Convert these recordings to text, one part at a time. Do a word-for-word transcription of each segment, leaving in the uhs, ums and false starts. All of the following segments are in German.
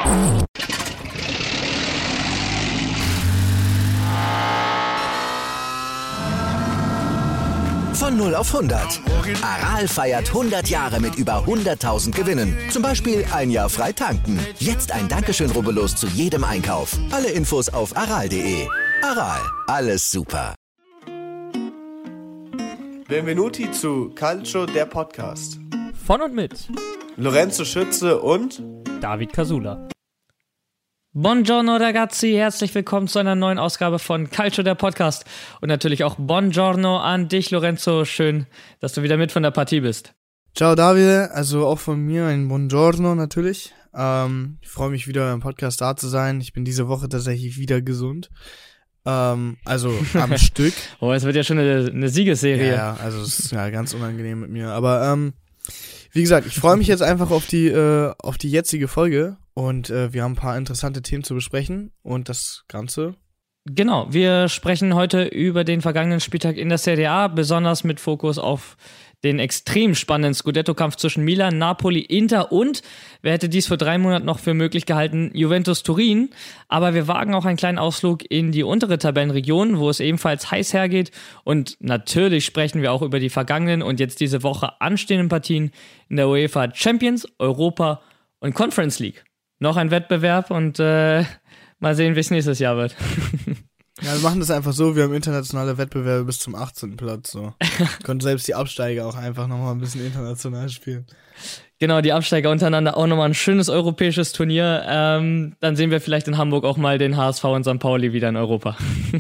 Von null auf hundert. Aral feiert hundert Jahre mit über hunderttausend Gewinnen. Zum Beispiel ein Jahr frei tanken. Jetzt ein Dankeschön, rubbellos zu jedem Einkauf. Alle Infos auf aral punkt de. Aral, alles super. Benvenuti zu Calcio, der Podcast. Von und mit Lorenzo Schütze und David Casula. Buongiorno ragazzi, herzlich willkommen zu einer neuen Ausgabe von Calcio, der Podcast. Und natürlich auch Buongiorno an dich, Lorenzo. Schön, dass du wieder mit von der Partie bist. Ciao David, also auch von mir ein Buongiorno natürlich. Ähm, ich freue mich wieder im Podcast da zu sein. Ich bin diese Woche tatsächlich wieder gesund. Ähm, also am Stück. Oh, es wird ja schon eine, eine Siegesserie. Ja, ja, also es ist ja ganz unangenehm mit mir. Aber ähm, wie gesagt, ich freue mich jetzt einfach auf die äh, auf die jetzige Folge. Und äh, wir haben ein paar interessante Themen zu besprechen und das Ganze. Genau, wir sprechen heute über den vergangenen Spieltag in der Serie A, besonders mit Fokus auf den extrem spannenden Scudetto-Kampf zwischen Milan, Napoli, Inter und, wer hätte dies vor drei Monaten noch für möglich gehalten, Juventus Turin. Aber wir wagen auch einen kleinen Ausflug in die untere Tabellenregion, wo es ebenfalls heiß hergeht. Und natürlich sprechen wir auch über die vergangenen und jetzt diese Woche anstehenden Partien in der UEFA Champions, Europa und Conference League. Noch ein Wettbewerb und äh, mal sehen, wie es nächstes Jahr wird. Ja, wir machen das einfach so, wir haben internationale Wettbewerbe bis zum achtzehnten Platz. So. Können selbst die Absteiger auch einfach nochmal ein bisschen international spielen. Genau, die Absteiger untereinander auch nochmal ein schönes europäisches Turnier. Ähm, dann sehen wir vielleicht in Hamburg auch mal den H S V und Sankt Pauli wieder in Europa.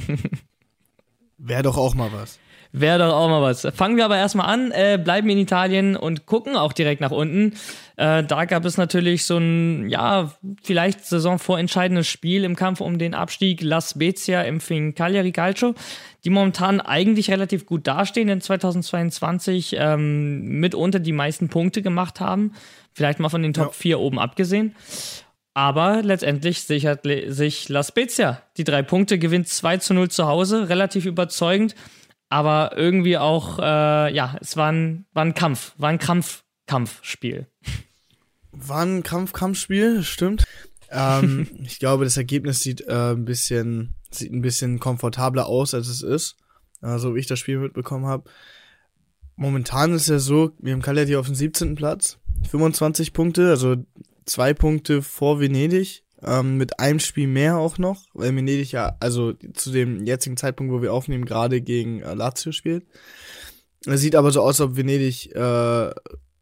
Wäre doch auch mal was. Wäre doch auch mal was. Fangen wir aber erstmal an, äh, bleiben in Italien und gucken auch direkt nach unten. Äh, da gab es natürlich so ein, ja, vielleicht saisonvorentscheidendes Spiel im Kampf um den Abstieg. La Spezia empfing Cagliari Calcio, die momentan eigentlich relativ gut dastehen in zweitausendzweiundzwanzig, ähm, mitunter die meisten Punkte gemacht haben. Vielleicht mal von den Top vier ja. oben abgesehen. Aber letztendlich sichert sich La Spezia die drei Punkte, gewinnt zwei zu null zu Hause, relativ überzeugend. Aber irgendwie auch, äh, ja, es war ein, war ein Kampf, war ein Kampf, Kampfspiel. War ein Kampf-Kampfspiel, stimmt. Ähm, ich glaube, das Ergebnis sieht äh, ein bisschen, sieht ein bisschen komfortabler aus, als es ist. Äh, so wie ich das Spiel mitbekommen habe. Momentan ist ja so, wir haben Cagliari auf dem siebzehnten Platz, fünfundzwanzig Punkte, also zwei Punkte vor Venedig. Ähm, mit einem Spiel mehr auch noch, weil Venedig ja, also zu dem jetzigen Zeitpunkt, wo wir aufnehmen, gerade gegen äh, Lazio spielt. Es sieht aber so aus, ob Venedig, äh,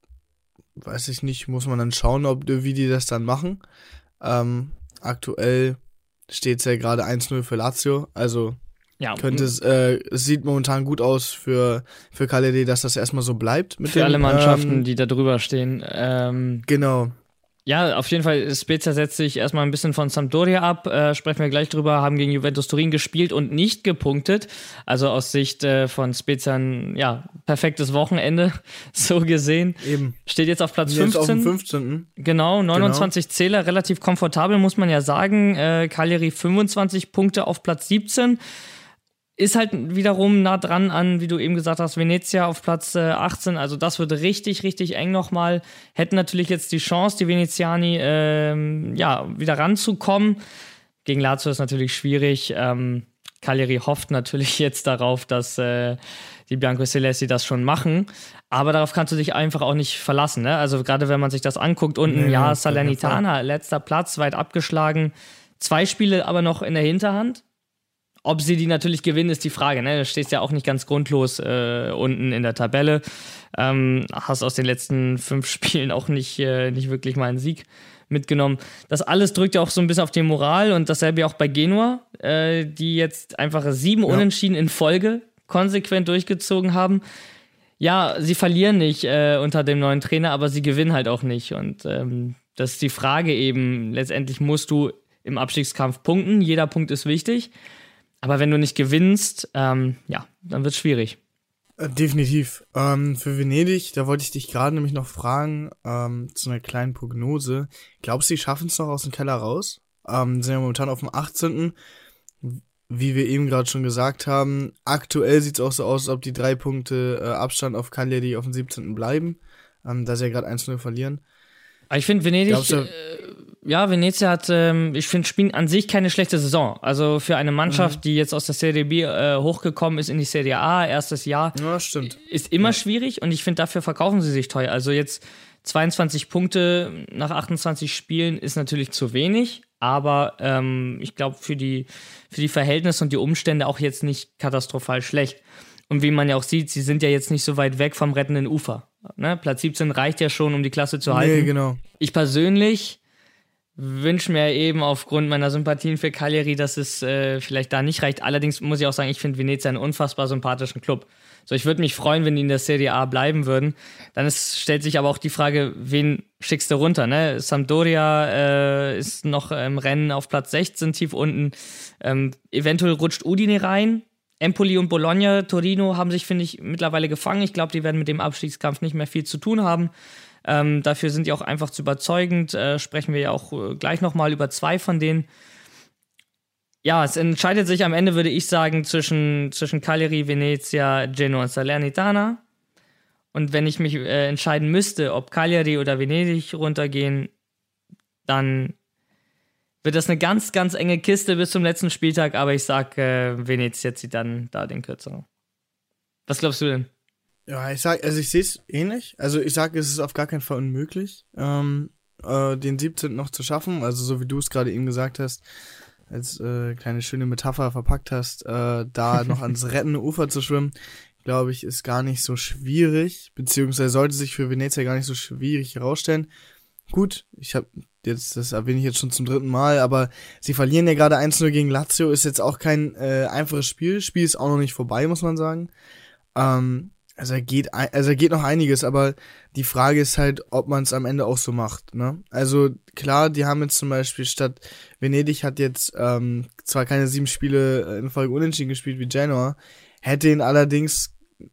weiß ich nicht, muss man dann schauen, ob wie die das dann machen. Ähm, aktuell steht es ja gerade eins null für Lazio, also ja, könnte es, äh, es sieht momentan gut aus für, für Cagliari, dass das erstmal so bleibt. Mit für dem, alle Mannschaften, ähm, die da drüber stehen. Ähm, genau. Ja, auf jeden Fall, Spezia setzt sich erstmal ein bisschen von Sampdoria ab, äh, sprechen wir gleich drüber, haben gegen Juventus Turin gespielt und nicht gepunktet. Also aus Sicht äh, von Spezia ein ja, perfektes Wochenende, so gesehen. Eben. Steht jetzt auf Platz Jetzt fünfzehn. Auf dem fünfzehnten Genau, neunundzwanzig genau. Zähler, relativ komfortabel, muss man ja sagen. Äh, Cagliari fünfundzwanzig Punkte auf Platz siebzehn. Ist halt wiederum nah dran an, wie du eben gesagt hast, Venezia auf Platz äh, achtzehn. Also das wird richtig, richtig eng nochmal. Hätten natürlich jetzt die Chance, die Veneziani ähm, ja, wieder ranzukommen. Gegen Lazio ist natürlich schwierig. Ähm, Cagliari hofft natürlich jetzt darauf, dass äh, die Biancocelesti das schon machen. Aber darauf kannst du dich einfach auch nicht verlassen. Ne? Also gerade wenn man sich das anguckt, unten, nee, ja, Salernitana, letzter Platz, weit abgeschlagen. Zwei Spiele aber noch in der Hinterhand. Ob sie die natürlich gewinnen, ist die Frage. Ne? Du stehst ja auch nicht ganz grundlos äh, unten in der Tabelle. Ähm, hast aus den letzten fünf Spielen auch nicht, äh, nicht wirklich mal einen Sieg mitgenommen. Das alles drückt ja auch so ein bisschen auf die Moral und dasselbe auch bei Genua, äh, die jetzt einfach sieben ja. Unentschieden in Folge konsequent durchgezogen haben. Ja, sie verlieren nicht äh, unter dem neuen Trainer, aber sie gewinnen halt auch nicht. Und ähm, das ist die Frage eben. Letztendlich musst du im Abstiegskampf punkten. Jeder Punkt ist wichtig. Aber wenn du nicht gewinnst, ähm, ja, dann wird es schwierig. Äh, definitiv. Ähm, für Venedig, da wollte ich dich gerade nämlich noch fragen, ähm, zu einer kleinen Prognose. Glaubst du, die schaffen es noch aus dem Keller raus? Ähm, sind ja momentan auf dem achtzehnten Wie wir eben gerade schon gesagt haben, aktuell sieht es auch so aus, als ob die drei Punkte äh, Abstand auf Cagliari auf dem siebzehnten bleiben, ähm, da sie ja gerade eins null verlieren. Aber ich finde, Venedig, du, äh, Ja, Venezia hat, ähm, ich finde, spielen an sich keine schlechte Saison. Also für eine Mannschaft, mhm. die jetzt aus der Serie B äh, hochgekommen ist in die Serie A, erstes Jahr, ja, stimmt. ist immer ja. schwierig und ich finde, dafür verkaufen sie sich teuer. Also jetzt zweiundzwanzig Punkte nach achtundzwanzig Spielen ist natürlich zu wenig, aber ähm, ich glaube, für die, für die Verhältnisse und die Umstände auch jetzt nicht katastrophal schlecht. Und wie man ja auch sieht, sie sind ja jetzt nicht so weit weg vom rettenden Ufer. Ne? Platz siebzehn reicht ja schon, um die Klasse zu halten. Nee, genau. Ich persönlich wünsche mir eben aufgrund meiner Sympathien für Cagliari, dass es äh, vielleicht da nicht reicht. Allerdings muss ich auch sagen, ich finde Venezia einen unfassbar sympathischen Club. So, ich würde mich freuen, wenn die in der Serie A bleiben würden. Dann ist, stellt sich aber auch die Frage, wen schickst du runter? Ne? Sampdoria äh, ist noch im Rennen auf Platz sechzehn, tief unten. Ähm, eventuell rutscht Udine rein. Empoli und Bologna, Torino haben sich, finde ich, mittlerweile gefangen. Ich glaube, die werden mit dem Abstiegskampf nicht mehr viel zu tun haben. Ähm, dafür sind die auch einfach zu überzeugend. Äh, sprechen wir ja auch äh, gleich nochmal über zwei von denen. Ja, es entscheidet sich am Ende, würde ich sagen, zwischen, zwischen Cagliari, Venezia, Genoa und Salernitana. Und wenn ich mich äh, entscheiden müsste, ob Cagliari oder Venedig runtergehen, dann wird das eine ganz, ganz enge Kiste bis zum letzten Spieltag. Aber ich sag, äh, Venezia zieht dann da den Kürzeren. Was glaubst du denn? Ja, ich sag, also ich sehe es ähnlich. Also ich sage, es ist auf gar keinen Fall unmöglich, ähm, äh, den siebzehnten noch zu schaffen. Also so wie du es gerade eben gesagt hast, als äh, kleine schöne Metapher verpackt hast, äh, da noch ans rettende Ufer zu schwimmen, glaube ich, ist gar nicht so schwierig, beziehungsweise sollte sich für Venezia gar nicht so schwierig herausstellen. Gut, ich habe jetzt, das erwähne ich jetzt schon zum dritten Mal, aber sie verlieren ja gerade eins null gegen Lazio, ist jetzt auch kein äh, einfaches Spiel. Spiel ist auch noch nicht vorbei, muss man sagen. Ähm, Also er geht, also er geht noch einiges, aber die Frage ist halt, ob man es am Ende auch so macht, ne? Also klar, die haben jetzt zum Beispiel statt Venedig hat jetzt ähm, zwar keine sieben Spiele in Folge unentschieden gespielt wie Genoa, hätte ihn allerdings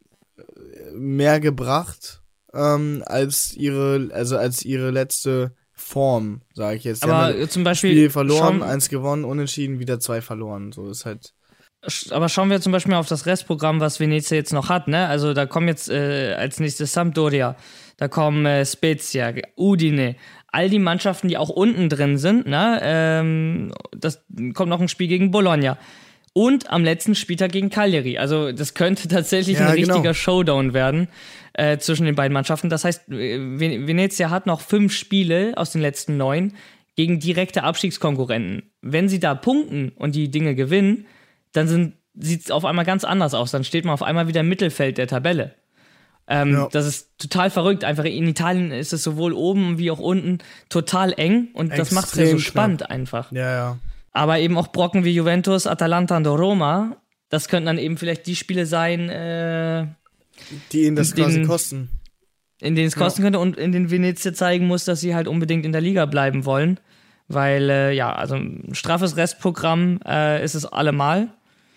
mehr gebracht ähm, als ihre, also als ihre letzte Form, sage ich jetzt. Die aber haben zum Beispiel Spiel verloren, schon, eins gewonnen, unentschieden, wieder zwei verloren. So ist halt. Aber schauen wir zum Beispiel auf das Restprogramm, was Venezia jetzt noch hat, ne? Also da kommen jetzt äh, als nächstes Sampdoria, da kommen äh, Spezia, Udine, all die Mannschaften, die auch unten drin sind, ne? Ähm, das kommt noch ein Spiel gegen Bologna. Und am letzten Spieltag gegen Cagliari. Also das könnte tatsächlich ja, ein genau. richtiger Showdown werden äh, zwischen den beiden Mannschaften. Das heißt, Venezia hat noch fünf Spiele aus den letzten neun gegen direkte Abstiegskonkurrenten. Wenn sie da punkten und die Dinge gewinnen, dann sieht es auf einmal ganz anders aus. Dann steht man auf einmal wieder im Mittelfeld der Tabelle. Ähm, ja. Das ist total verrückt. Einfach in Italien ist es sowohl oben wie auch unten total eng und Extrem das macht es ja so spannend knapp. Einfach. Ja, ja. Aber eben auch Brocken wie Juventus, Atalanta und Roma, das könnten dann eben vielleicht die Spiele sein, äh, die ihnen das in quasi denen, kosten. In denen es kosten ja. könnte und in denen Venezia zeigen muss, dass sie halt unbedingt in der Liga bleiben wollen. Weil, äh, ja, also ein straffes Restprogramm äh, ist es allemal.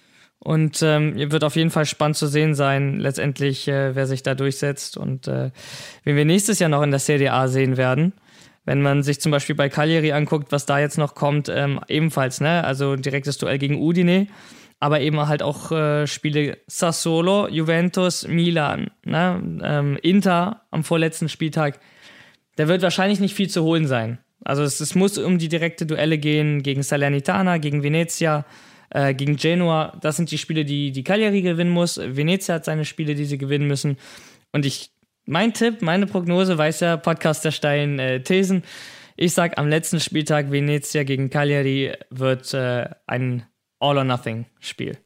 Und ähm, wird auf jeden Fall spannend zu sehen sein, letztendlich, äh, wer sich da durchsetzt und äh, wen wir nächstes Jahr noch in der Serie A sehen werden. Wenn man sich zum Beispiel bei Cagliari anguckt, was da jetzt noch kommt, ähm, ebenfalls, ne? Also direktes Duell gegen Udine, aber eben halt auch äh, Spiele Sassuolo, Juventus, Milan, ne? ähm, Inter am vorletzten Spieltag. Da wird wahrscheinlich nicht viel zu holen sein. Also es, es muss um die direkte Duelle gehen gegen Salernitana, gegen Venezia, äh, gegen Genoa. Das sind die Spiele, die, die Cagliari gewinnen muss. Venezia hat seine Spiele, die sie gewinnen müssen. Und ich Mein Tipp, meine Prognose, weiß ja, Podcast der steilen äh, Thesen. Ich sag, am letzten Spieltag Venezia gegen Cagliari wird äh, ein All-or-Nothing-Spiel.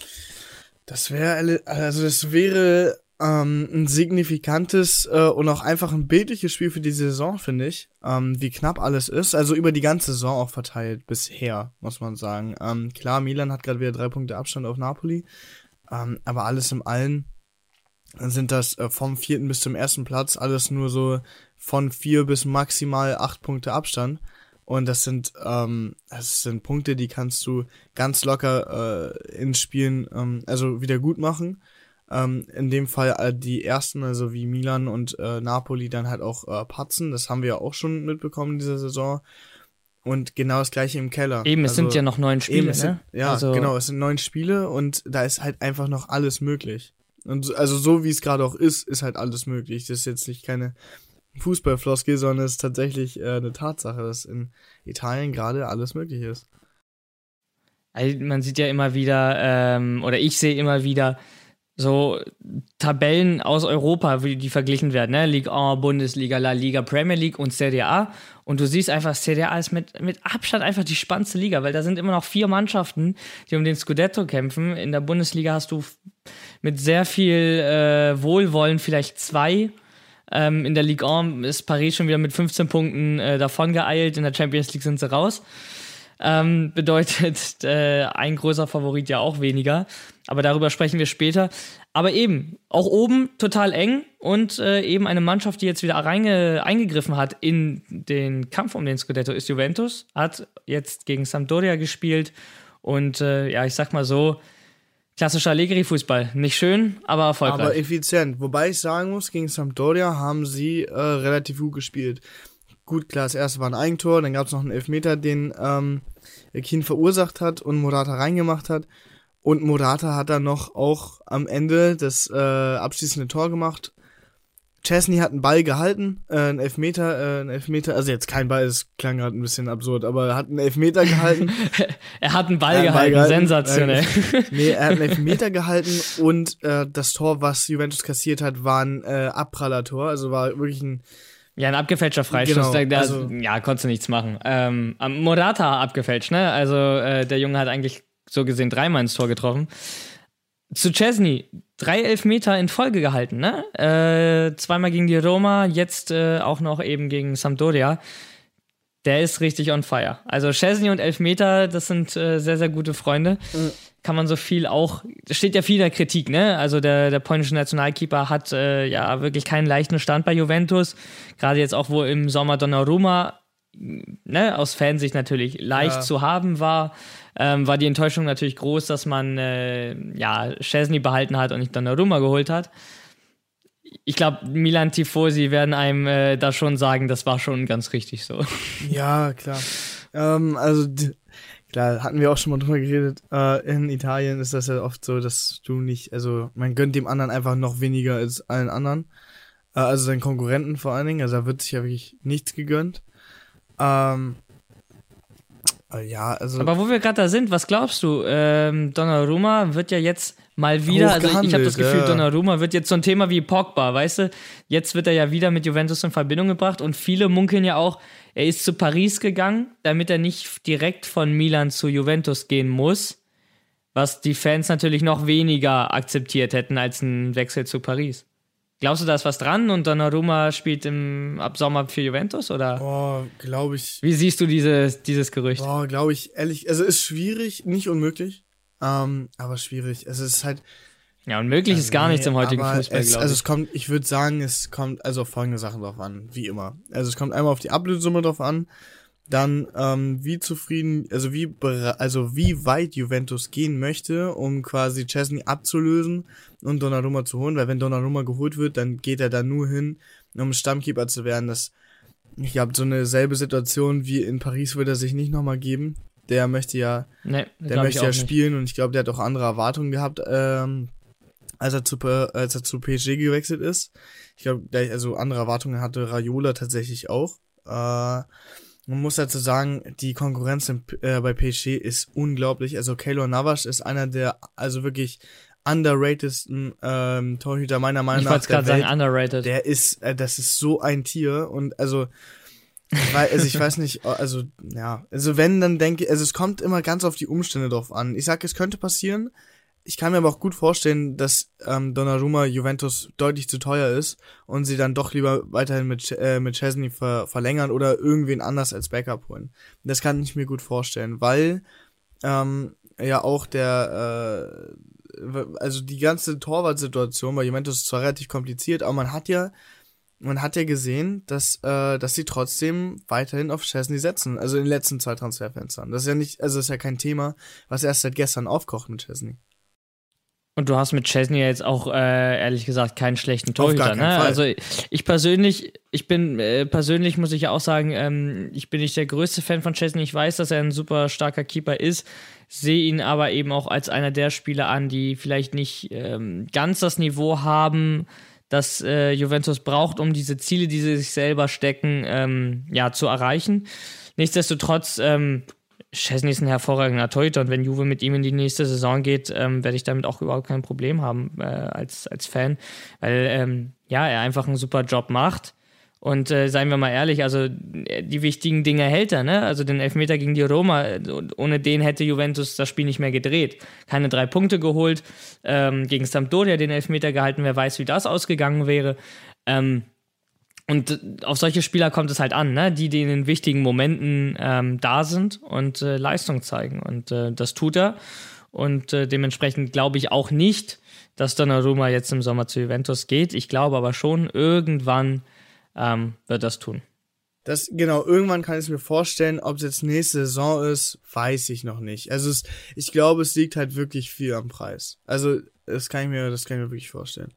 Das wäre, also das wäre ähm, ein signifikantes äh, und auch einfach ein bildliches Spiel für die Saison, finde ich. Ähm, wie knapp alles ist. Also über die ganze Saison auch verteilt bisher, muss man sagen. Ähm, klar, Milan hat gerade wieder drei Punkte Abstand auf Napoli. Ähm, aber alles im Allen sind das äh, vom vierten bis zum ersten Platz alles nur so von vier bis maximal acht Punkte Abstand. Und das sind ähm, das sind Punkte, die kannst du ganz locker äh, in Spielen ähm, also wieder gut machen. Ähm, in dem Fall äh, die ersten, also wie Milan und äh, Napoli, dann halt auch äh, patzen. Das haben wir ja auch schon mitbekommen in dieser Saison. Und genau das gleiche im Keller. Eben, es also, sind ja noch neun Spiele, eben, sind, ne? Ja, also genau, es sind neun Spiele und da ist halt einfach noch alles möglich. Und so, also so wie es gerade auch ist, ist halt alles möglich. Das ist jetzt nicht keine Fußballfloskel, sondern es ist tatsächlich äh, eine Tatsache, dass in Italien gerade alles möglich ist. Also man sieht ja immer wieder, ähm, oder ich sehe immer wieder so Tabellen aus Europa, wie die verglichen werden, ne? Ligue eins, Bundesliga, La Liga, Premier League und Serie A. Und du siehst einfach, Serie A ist mit, mit Abstand einfach die spannendste Liga, weil da sind immer noch vier Mannschaften, die um den Scudetto kämpfen. In der Bundesliga hast du mit sehr viel äh, Wohlwollen vielleicht zwei. Ähm, in der Ligue eins ist Paris schon wieder mit fünfzehn Punkten äh, davon geeilt. In der Champions League sind sie raus. Ähm, bedeutet äh, ein großer Favorit ja auch weniger. Aber darüber sprechen wir später. Aber eben, auch oben total eng und äh, eben eine Mannschaft, die jetzt wieder reinge- eingegriffen hat in den Kampf um den Scudetto, ist Juventus. Hat jetzt gegen Sampdoria gespielt und äh, ja, ich sag mal so, klassischer Allegri-Fußball. Nicht schön, aber erfolgreich. Aber effizient. Wobei ich sagen muss, gegen Sampdoria haben sie äh, relativ gut gespielt. Gut, klar, das erste war ein Eigentor, dann gab es noch einen Elfmeter, den ähm, Keane verursacht hat und Morata reingemacht hat. Und Morata hat dann noch auch am Ende das äh, abschließende Tor gemacht. Chesney hat einen Ball gehalten, äh, einen Elfmeter, äh, einen Elfmeter, also jetzt kein Ball, das klang gerade ein bisschen absurd, aber er hat einen Elfmeter gehalten. er hat einen Ball, einen gehalten, Ball gehalten, sensationell. Äh, nee, er hat einen Elfmeter gehalten und äh, das Tor, was Juventus kassiert hat, war ein äh, Abprallertor, also war wirklich ein Ja, ein abgefälschter Freistoß, Genau, da, da, also- ja, konntest du nichts machen. Ähm, Morata abgefälscht, ne? Also äh, der Junge hat eigentlich so gesehen dreimal ins Tor getroffen. Zu Chesney, drei Elfmeter in Folge gehalten, ne? Äh, zweimal gegen die Roma, jetzt äh, auch noch eben gegen Sampdoria. Der ist richtig on fire. Also Chesney und Elfmeter, das sind äh, sehr, sehr gute Freunde. Mhm. Kann man so viel auch, da steht ja viel in der Kritik, ne? Also der, der polnische Nationalkeeper hat äh, ja wirklich keinen leichten Stand bei Juventus. Gerade jetzt auch, wo im Sommer Donnarumma, ne, aus Fansicht natürlich leicht Ja. zu haben war, ähm, war die Enttäuschung natürlich groß, dass man äh, ja Szczęsny behalten hat und nicht Donnarumma geholt hat. Ich glaube, Milan Tifosi werden einem äh, da schon sagen, das war schon ganz richtig so. Ja, klar. Ähm, also, d- klar, hatten wir auch schon mal drüber geredet. Äh, in Italien ist das ja oft so, dass du nicht, also, man gönnt dem anderen einfach noch weniger als allen anderen. Äh, also seinen Konkurrenten vor allen Dingen. Also, da wird sich ja wirklich nichts gegönnt. Ähm, äh, ja, also. Aber wo wir gerade da sind, was glaubst du? Ähm, Donnarumma wird ja jetzt mal wieder, also ich habe das Hochgehandelt, Gefühl, ja. Donnarumma wird jetzt so ein Thema wie Pogba, weißt du? Jetzt wird er ja wieder mit Juventus in Verbindung gebracht und viele munkeln ja auch, er ist zu Paris gegangen, damit er nicht direkt von Milan zu Juventus gehen muss, was die Fans natürlich noch weniger akzeptiert hätten als ein Wechsel zu Paris. Glaubst du, da ist was dran und Donnarumma spielt im, ab Sommer für Juventus, oder? Boah, glaube ich. Wie siehst du dieses, dieses Gerücht? Boah, glaube ich, ehrlich, also ist schwierig, nicht unmöglich. Ähm, aber schwierig. Also es ist halt. Ja, unmöglich ist gar Nee, nichts im heutigen aber Fußball, es, glaube Also ich. es kommt, ich würde sagen, es kommt also auf folgende Sachen drauf an, wie immer. Also es kommt einmal auf die Ablösesumme drauf an, dann ähm, wie zufrieden, also wie bere- also wie weit Juventus gehen möchte, um quasi Szczęsny abzulösen und Donnarumma zu holen, weil wenn Donnarumma geholt wird, dann geht er da nur hin, um Stammkeeper zu werden. Das, ich glaube, so eine selbe Situation wie in Paris wird er sich nicht nochmal geben. Der möchte ja Nee, der glaub ich möchte auch ja nicht. spielen und ich glaube, der hat auch andere Erwartungen gehabt, ähm, als er zu P- als er zu P S G gewechselt ist. Ich glaube, der also andere Erwartungen hatte Raiola tatsächlich auch. Äh, man muss dazu sagen, die Konkurrenz im, äh, bei P S G ist unglaublich. Also Keylor Navas ist einer der also wirklich underratedsten ähm, Torhüter meiner Meinung Ich nach wollte es der gerade sagen, Welt. underrated. Der ist, äh, das ist so ein Tier und also ich weiß, also ich weiß nicht, also ja, also wenn, dann denke ich, also es kommt immer ganz auf die Umstände drauf an. Ich sag, es könnte passieren. Ich kann mir aber auch gut vorstellen, dass ähm, Donnarumma Juventus deutlich zu teuer ist und sie dann doch lieber weiterhin mit Ch- äh, mit Szczęsny ver- verlängern oder irgendwen anders als Backup holen. Das kann ich mir gut vorstellen, weil ähm, ja auch der äh, also die ganze Torwartsituation bei Juventus ist zwar relativ kompliziert, aber man hat ja man hat ja gesehen, dass äh, dass sie trotzdem weiterhin auf Szczęsny setzen, also in den letzten zwei Transferfenstern. Das ist ja nicht, also das ist ja kein Thema, was erst seit gestern aufkocht mit Szczęsny. Und du hast mit Szczęsny ja jetzt auch, äh, ehrlich gesagt, keinen schlechten Auf gar Torhüter, keinen ne? Fall. Also ich persönlich, ich bin, äh, persönlich muss ich ja auch sagen, ähm, ich bin nicht der größte Fan von Szczęsny. Ich weiß, dass er ein super starker Keeper ist, sehe ihn aber eben auch als einer der Spieler an, die vielleicht nicht ähm, ganz das Niveau haben, das äh, Juventus braucht, um diese Ziele, die sie sich selber stecken, ähm, ja, zu erreichen. Nichtsdestotrotz, ähm, Szczesny ist ein hervorragender Torhüter und wenn Juve mit ihm in die nächste Saison geht, ähm, werde ich damit auch überhaupt kein Problem haben äh, als, als Fan, weil ähm, ja, er einfach einen super Job macht. Und äh, seien wir mal ehrlich, also die wichtigen Dinge hält er, ne? Also den Elfmeter gegen die Roma, ohne den hätte Juventus das Spiel nicht mehr gedreht. Keine drei Punkte geholt, ähm, gegen Sampdoria den Elfmeter gehalten, wer weiß, wie das ausgegangen wäre. Ähm, und auf solche Spieler kommt es halt an, ne? Die, die in den wichtigen Momenten ähm, da sind und äh, Leistung zeigen. Und äh, das tut er. Und äh, dementsprechend glaube ich auch nicht, dass Donnarumma jetzt im Sommer zu Juventus geht. Ich glaube aber schon, irgendwann Ähm, wird das tun. Das, genau, irgendwann kann ich es mir vorstellen, ob es jetzt nächste Saison ist, weiß ich noch nicht. Also es, ich glaube, es liegt halt wirklich viel am Preis. Also das kann ich mir, das kann ich mir wirklich vorstellen.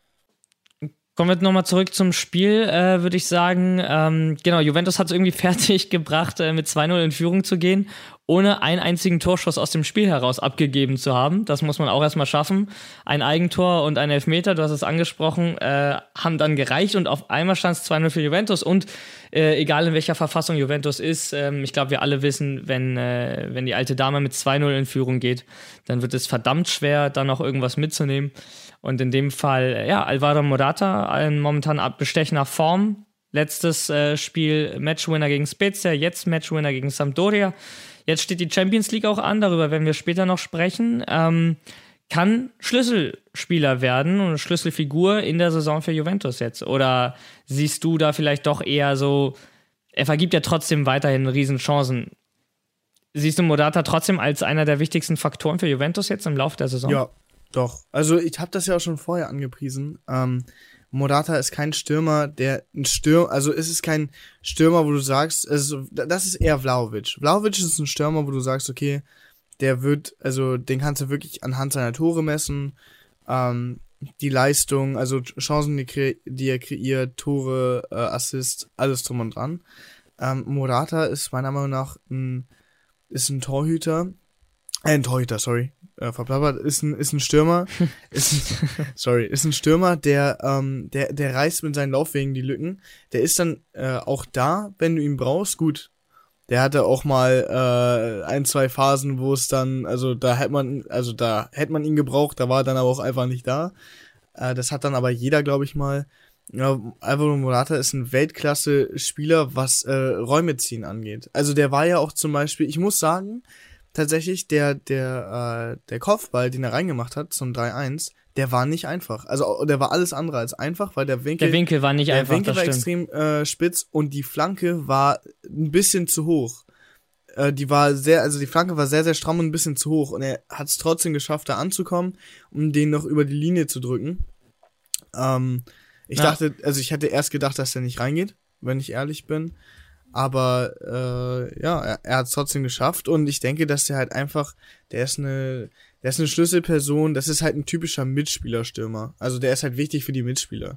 Kommen wir nochmal zurück zum Spiel, äh, würde ich sagen. Ähm, genau, Juventus hat es irgendwie fertig gebracht, äh, mit zwei null in Führung zu gehen, ohne einen einzigen Torschuss aus dem Spiel heraus abgegeben zu haben. Das muss man auch erstmal schaffen. Ein Eigentor und ein Elfmeter, du hast es angesprochen, äh, haben dann gereicht und auf einmal stand es zwei null für Juventus und äh, egal in welcher Verfassung Juventus ist, ähm, ich glaube, wir alle wissen, wenn, äh, wenn die alte Dame mit zwei null in Führung geht, dann wird es verdammt schwer, da noch irgendwas mitzunehmen. Und in dem Fall, ja, Alvaro Morata, ein momentan bestechender Form. Letztes äh, Spiel Matchwinner gegen Spezia, jetzt Matchwinner gegen Sampdoria. Jetzt steht die Champions League auch an, darüber werden wir später noch sprechen. Ähm, kann Schlüsselspieler werden und eine Schlüsselfigur in der Saison für Juventus jetzt? Oder siehst du da vielleicht doch eher so, er vergibt ja trotzdem weiterhin Riesenchancen. Siehst du Morata trotzdem als einer der wichtigsten Faktoren für Juventus jetzt im Laufe der Saison? Ja, doch. Also ich habe das ja auch schon vorher angepriesen. Ähm, Morata ist kein Stürmer, der ein Stürmer, also es ist kein Stürmer, wo du sagst, also das ist eher Vlahovic. Vlahovic ist ein Stürmer, wo du sagst, okay, der wird, also den kannst du wirklich anhand seiner Tore messen, ähm, die Leistung, also Chancen, die, kre- die er kreiert, Tore, äh, Assist, alles drum und dran. Ähm, Morata ist meiner Meinung nach ein, ist ein Torhüter, äh, ein Torhüter, sorry, äh, verplappert, ist ein, ist ein Stürmer, ist ein, sorry, ist ein Stürmer, der, ähm, der, der reißt mit seinen Laufwegen die Lücken, der ist dann äh, auch da, wenn du ihn brauchst, gut. Der hatte auch mal äh, ein, zwei Phasen, wo es dann, also da hätte man, also da hätte man ihn gebraucht, da war er dann aber auch einfach nicht da. Äh, das hat dann aber jeder, glaube ich mal. Ja, Alvaro Morata ist ein Weltklasse-Spieler, was äh, Räume ziehen angeht. Also der war ja auch zum Beispiel, ich muss sagen, tatsächlich der der äh, der Kopfball, den er reingemacht hat zum drei eins, der war nicht einfach. Also der war alles andere als einfach, weil der Winkel der Winkel war nicht der einfach, Winkel das war stimmt. extrem äh, spitz und die Flanke war ein bisschen zu hoch. Äh, die war sehr, also die Flanke war sehr sehr stramm und ein bisschen zu hoch und er hat es trotzdem geschafft, da anzukommen, um den noch über die Linie zu drücken. Ähm, ich Ja. dachte, also ich hätte erst gedacht, dass der nicht reingeht, wenn ich ehrlich bin. Aber äh, ja, er, er hat es trotzdem geschafft und ich denke, dass der halt einfach, der ist eine, der ist eine Schlüsselperson, das ist halt ein typischer Mitspielerstürmer. Also der ist halt wichtig für die Mitspieler.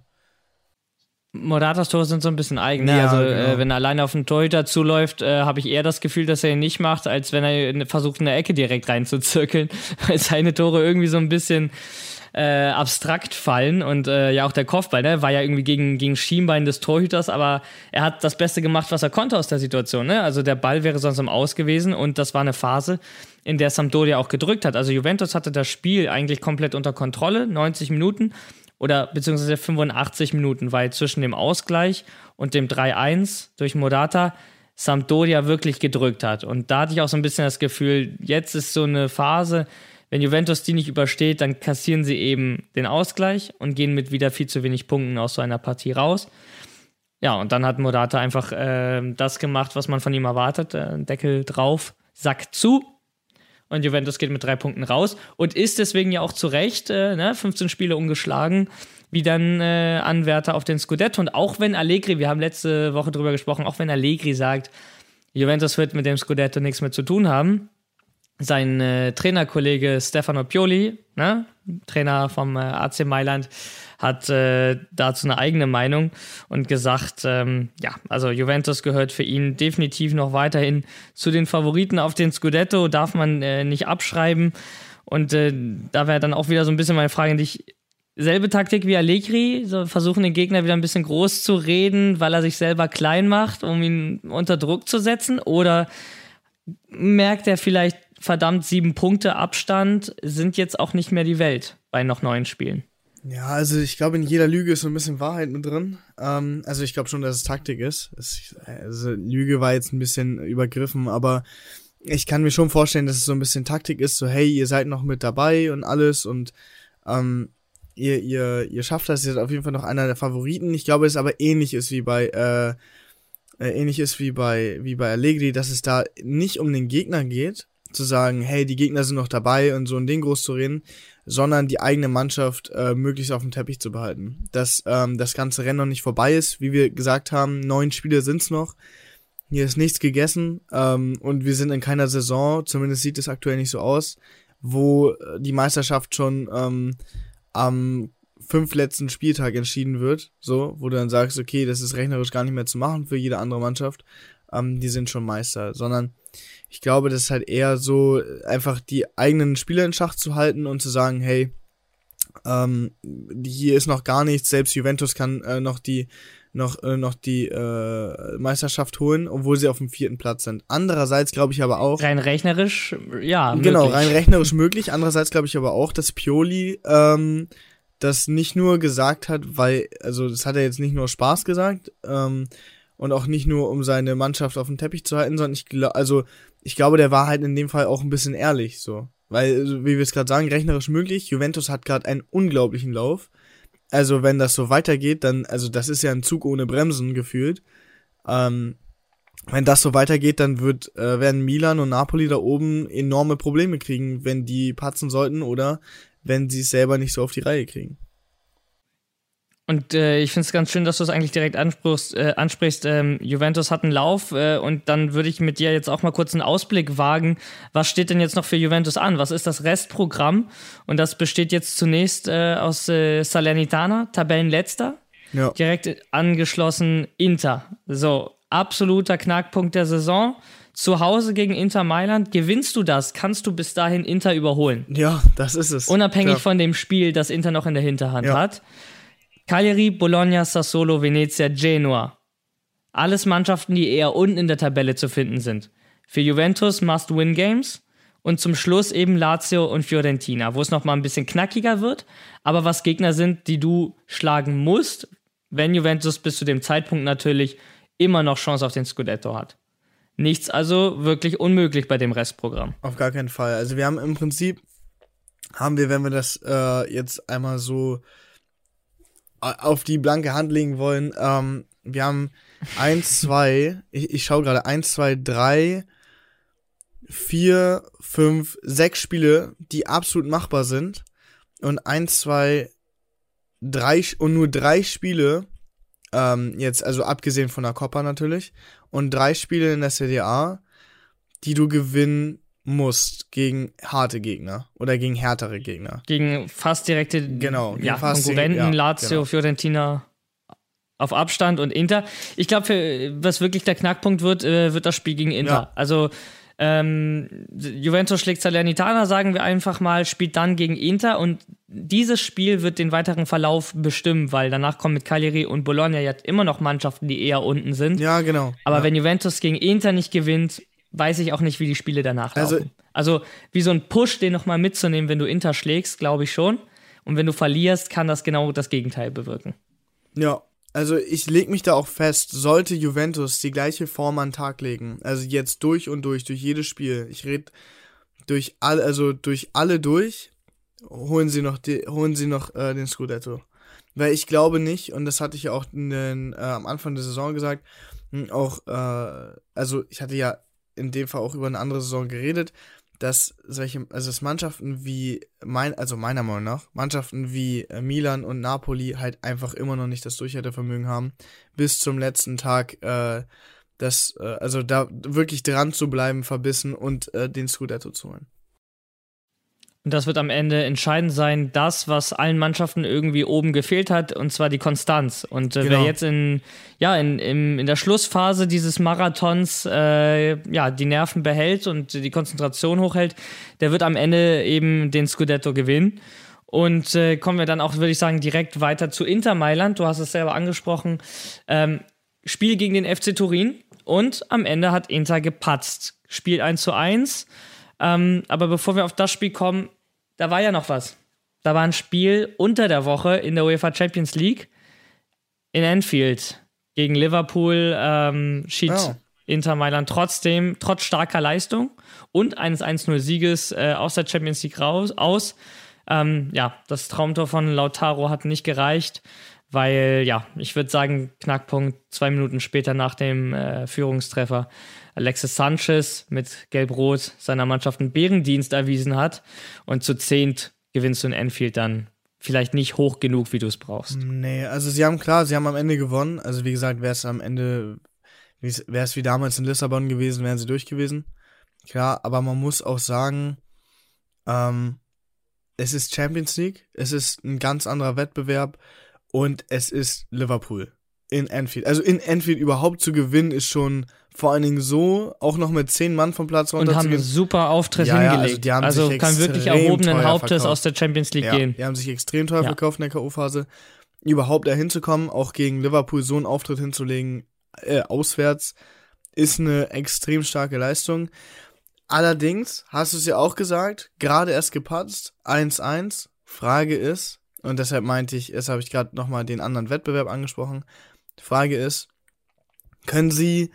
Moratas Tore sind so ein bisschen eigen, ne? Ja, Also genau. äh, wenn er alleine auf den Torhüter zuläuft, äh, habe ich eher das Gefühl, dass er ihn nicht macht, als wenn er versucht, in der Ecke direkt reinzuzirkeln, weil seine Tore irgendwie so ein bisschen äh, abstrakt fallen und äh, ja auch der Kopfball, ne, war ja irgendwie gegen, gegen Schienbein des Torhüters, aber er hat das Beste gemacht, was er konnte aus der Situation, ne? Also der Ball wäre sonst im Aus gewesen und das war eine Phase, in der Sampdoria auch gedrückt hat. Also Juventus hatte das Spiel eigentlich komplett unter Kontrolle, neunzig Minuten oder beziehungsweise fünfundachtzig Minuten, weil zwischen dem Ausgleich und dem drei eins durch Morata Sampdoria wirklich gedrückt hat. Und da hatte ich auch so ein bisschen das Gefühl, jetzt ist so eine Phase, wenn Juventus die nicht übersteht, dann kassieren sie eben den Ausgleich und gehen mit wieder viel zu wenig Punkten aus so einer Partie raus. Ja, und dann hat Morata einfach äh, das gemacht, was man von ihm erwartet. Äh, Deckel drauf, Sack zu. Und Juventus geht mit drei Punkten raus und ist deswegen ja auch zu Recht, äh, ne, fünfzehn Spiele ungeschlagen, wie dann äh, Anwärter auf den Scudetto. Und auch wenn Allegri, wir haben letzte Woche drüber gesprochen, auch wenn Allegri sagt, Juventus wird mit dem Scudetto nichts mehr zu tun haben, sein äh, Trainerkollege Stefano Pioli, ne, Trainer vom äh, A C Mailand, hat äh, dazu eine eigene Meinung und gesagt, ähm, ja, also Juventus gehört für ihn definitiv noch weiterhin zu den Favoriten auf den Scudetto, darf man äh, nicht abschreiben. Und äh, da wäre dann auch wieder so ein bisschen meine Frage an dich, selbe Taktik wie Allegri, so versuchen den Gegner wieder ein bisschen groß zu reden, weil er sich selber klein macht, um ihn unter Druck zu setzen? Oder merkt er vielleicht, verdammt, sieben Punkte Abstand sind jetzt auch nicht mehr die Welt bei noch neun Spielen? Ja, also ich glaube, in jeder Lüge ist so ein bisschen Wahrheit mit drin. Ähm, also ich glaube schon, dass es Taktik ist. Es, also Lüge war jetzt ein bisschen übergriffen, aber ich kann mir schon vorstellen, dass es so ein bisschen Taktik ist, so hey, ihr seid noch mit dabei und alles und ähm, ihr, ihr, ihr schafft das, ihr seid auf jeden Fall noch einer der Favoriten. Ich glaube, es aber ähnlich ist wie bei äh, äh, ähnlich ist wie bei wie bei Allegri, dass es da nicht um den Gegner geht, zu sagen, hey, die Gegner sind noch dabei und so ein Ding groß zu reden, sondern die eigene Mannschaft äh, möglichst auf dem Teppich zu behalten. Dass ähm, das ganze Rennen noch nicht vorbei ist, wie wir gesagt haben, neun Spiele sind's noch. Hier ist nichts gegessen ähm, und wir sind in keiner Saison, zumindest sieht es aktuell nicht so aus, wo die Meisterschaft schon ähm, am fünftletzten Spieltag entschieden wird, so, wo du dann sagst, okay, das ist rechnerisch gar nicht mehr zu machen für jede andere Mannschaft, ähm, die sind schon Meister, sondern ich glaube, das ist halt eher so, einfach die eigenen Spieler in Schach zu halten und zu sagen, hey, ähm, hier ist noch gar nichts, selbst Juventus kann äh, noch die noch äh, noch die äh, Meisterschaft holen, obwohl sie auf dem vierten Platz sind. Andererseits glaube ich aber auch... Rein rechnerisch, ja, Genau, möglich. rein rechnerisch möglich. Andererseits glaube ich aber auch, dass Pioli ähm, das nicht nur gesagt hat, weil, also das hat er jetzt nicht nur Spaß gesagt ähm, und auch nicht nur, um seine Mannschaft auf dem Teppich zu halten, sondern ich glaube, also ich glaube, der war halt in dem Fall auch ein bisschen ehrlich, so. Weil, wie wir es gerade sagen, rechnerisch möglich, Juventus hat gerade einen unglaublichen Lauf. Also wenn das so weitergeht, dann, also das ist ja ein Zug ohne Bremsen gefühlt. Ähm, wenn das so weitergeht, dann wird äh, werden Milan und Napoli da oben enorme Probleme kriegen, wenn die patzen sollten oder wenn sie es selber nicht so auf die Reihe kriegen. Und äh, ich finde es ganz schön, dass du es eigentlich direkt ansprichst. Äh, ansprichst. Ähm, Juventus hat einen Lauf äh, und dann würde ich mit dir jetzt auch mal kurz einen Ausblick wagen. Was steht denn jetzt noch für Juventus an? Was ist das Restprogramm? Und das besteht jetzt zunächst äh, aus äh, Salernitana, Tabellenletzter. Ja. Direkt angeschlossen Inter. So, absoluter Knackpunkt der Saison. Zu Hause gegen Inter Mailand. Gewinnst du das, kannst du bis dahin Inter überholen. Ja, das ist es. Unabhängig Klar. von dem Spiel, das Inter noch in der Hinterhand ja. hat. Cagliari, Bologna, Sassuolo, Venezia, Genua. Alles Mannschaften, die eher unten in der Tabelle zu finden sind. Für Juventus Must-Win-Games und zum Schluss eben Lazio und Fiorentina, wo es nochmal ein bisschen knackiger wird, aber was Gegner sind, die du schlagen musst, wenn Juventus bis zu dem Zeitpunkt natürlich immer noch Chance auf den Scudetto hat. Nichts also wirklich unmöglich bei dem Restprogramm. Auf gar keinen Fall. Also wir haben im Prinzip, haben wir, wenn wir das äh, jetzt einmal so auf die blanke Hand legen wollen, ähm, wir haben eins, zwei, ich, ich schaue gerade, eins, zwei, drei, vier, fünf, sechs Spiele, die absolut machbar sind und eins, zwei, drei und nur drei Spiele, ähm, jetzt, also abgesehen von der Copa natürlich, und drei Spiele in der Serie A, die du gewinnen musst gegen harte Gegner oder gegen härtere Gegner. Gegen fast direkte genau, gegen ja, fast Konkurrenten, ja, Lazio, genau. Fiorentina auf Abstand und Inter. Ich glaube, was wirklich der Knackpunkt wird, äh, wird das Spiel gegen Inter. Ja. Also ähm, Juventus schlägt Salernitana, sagen wir einfach mal, spielt dann gegen Inter und dieses Spiel wird den weiteren Verlauf bestimmen, weil danach kommen mit Cagliari und Bologna ja immer noch Mannschaften, die eher unten sind. Ja, genau. Aber ja. wenn Juventus gegen Inter nicht gewinnt, weiß ich auch nicht, wie die Spiele danach laufen. Also, also wie so ein Push, den nochmal mitzunehmen, wenn du Inter schlägst, glaube ich schon. Und wenn du verlierst, kann das genau das Gegenteil bewirken. Ja, also ich lege mich da auch fest, sollte Juventus die gleiche Form an den Tag legen, also jetzt durch und durch, durch jedes Spiel, ich rede durch alle, also durch alle durch, holen sie noch, die, holen sie noch äh, den Scudetto. Weil ich glaube nicht, und das hatte ich ja auch in den, äh, am Anfang der Saison gesagt, auch, äh, also ich hatte ja in dem Fall auch über eine andere Saison geredet, dass solche, also dass Mannschaften wie, mein, also meiner Meinung nach, Mannschaften wie Milan und Napoli halt einfach immer noch nicht das Durchhaltevermögen haben, bis zum letzten Tag, äh, das, äh, also da wirklich dran zu bleiben, verbissen und äh, den Scudetto zu holen. Und das wird am Ende entscheidend sein, das, was allen Mannschaften irgendwie oben gefehlt hat, und zwar die Konstanz. Und äh, genau. wer jetzt in, ja, in, in, in der Schlussphase dieses Marathons äh, ja, die Nerven behält und die Konzentration hochhält, der wird am Ende eben den Scudetto gewinnen. Und äh, kommen wir dann auch, würde ich sagen, direkt weiter zu Inter Mailand. Du hast es selber angesprochen. Ähm, Spiel gegen den F C Turin und am Ende hat Inter gepatzt. Spiel eins zu eins. Ähm, aber bevor wir auf das Spiel kommen, da war ja noch was. Da war ein Spiel unter der Woche in der UEFA Champions League in Anfield gegen Liverpool. Ähm, schied oh. Inter Mailand trotzdem, trotz starker Leistung und eines eins null Sieges äh, aus der Champions League raus, aus. Ähm, ja, das Traumtor von Lautaro hat nicht gereicht, weil, ja, ich würde sagen, Knackpunkt zwei Minuten später nach dem äh, Führungstreffer Alexis Sanchez mit Gelb-Rot seiner Mannschaft einen Bärendienst erwiesen hat und zu zehnt gewinnst du in Anfield dann vielleicht nicht hoch genug, wie du es brauchst. Nee, also sie haben, klar, sie haben am Ende gewonnen, also wie gesagt, wäre es am Ende, wäre es wie damals in Lissabon gewesen, wären sie durch gewesen, klar, aber man muss auch sagen, ähm, es ist Champions League, es ist ein ganz anderer Wettbewerb und es ist Liverpool in Anfield. Also in Anfield überhaupt zu gewinnen, ist schon vor allen Dingen so, auch noch mit zehn Mann vom Platz runter und haben einen super Auftritt ja, hingelegt. Ja, also, also kann wirklich erhobenen Hauptes aus der Champions League ja, gehen. Die haben sich extrem teuer ja. verkauft in der K O-Phase. Überhaupt da hinzukommen, auch gegen Liverpool so einen Auftritt hinzulegen, äh, auswärts, ist eine extrem starke Leistung. Allerdings, hast du es ja auch gesagt, gerade erst gepatzt, eins eins. Frage ist, und deshalb meinte ich, jetzt habe ich gerade nochmal den anderen Wettbewerb angesprochen, die Frage ist, können sie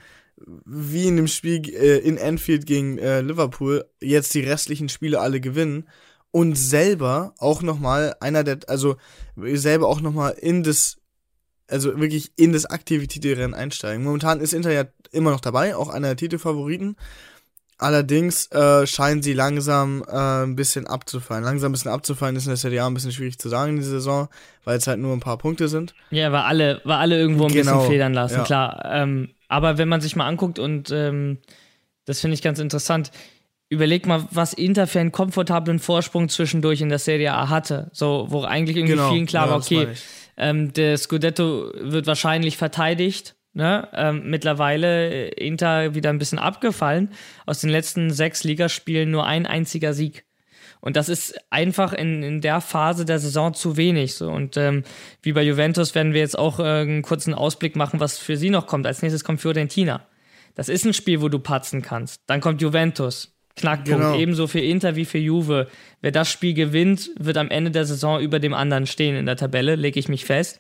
wie in dem Spiel äh, in Anfield gegen äh, Liverpool jetzt die restlichen Spiele alle gewinnen und selber auch nochmal einer der, also selber auch nochmal in das, also wirklich in das aktive Titelrennen einsteigen. Momentan ist Inter ja immer noch dabei, auch einer der Titelfavoriten. Allerdings äh, scheinen sie langsam äh, ein bisschen abzufallen. Langsam ein bisschen abzufallen ist in der Serie A ein bisschen schwierig zu sagen in dieser Saison, weil es halt nur ein paar Punkte sind. Ja, weil alle, weil alle irgendwo ein genau, bisschen federn lassen, ja. klar. Ähm, aber wenn man sich mal anguckt und ähm, das finde ich ganz interessant, überleg mal, was Inter für einen komfortablen Vorsprung zwischendurch in der Serie A hatte. So, wo eigentlich irgendwie genau, vielen klar ja, war, okay, ähm, der Scudetto wird wahrscheinlich verteidigt. Ne? Ähm, mittlerweile Inter wieder ein bisschen abgefallen. Aus den letzten sechs Ligaspielen nur ein einziger Sieg. Und das ist einfach in, in der Phase der Saison zu wenig. So. Und ähm, wie bei Juventus werden wir jetzt auch äh, einen kurzen Ausblick machen, was für sie noch kommt. Als nächstes kommt Fiorentina. Das ist ein Spiel, wo du patzen kannst. Dann kommt Juventus. Knackpunkt. Genau. Ebenso für Inter wie für Juve. Wer das Spiel gewinnt, wird am Ende der Saison über dem anderen stehen in der Tabelle, lege ich mich fest.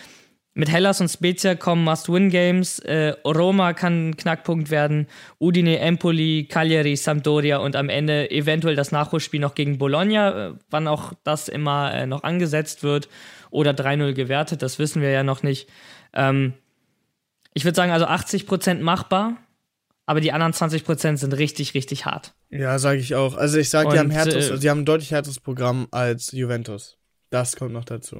Mit Hellas und Spezia kommen Must-Win-Games. Äh, Roma kann ein Knackpunkt werden. Udine, Empoli, Cagliari, Sampdoria und am Ende eventuell das Nachholspiel noch gegen Bologna, äh, wann auch das immer äh, noch angesetzt wird. Oder drei null gewertet, das wissen wir ja noch nicht. Ähm, ich würde sagen, also achtzig Prozent machbar, aber die anderen zwanzig Prozent sind richtig, richtig hart. Ja, sage ich auch. Also ich sage, die haben härteres, äh, die haben ein deutlich härteres Programm als Juventus. Das kommt noch dazu.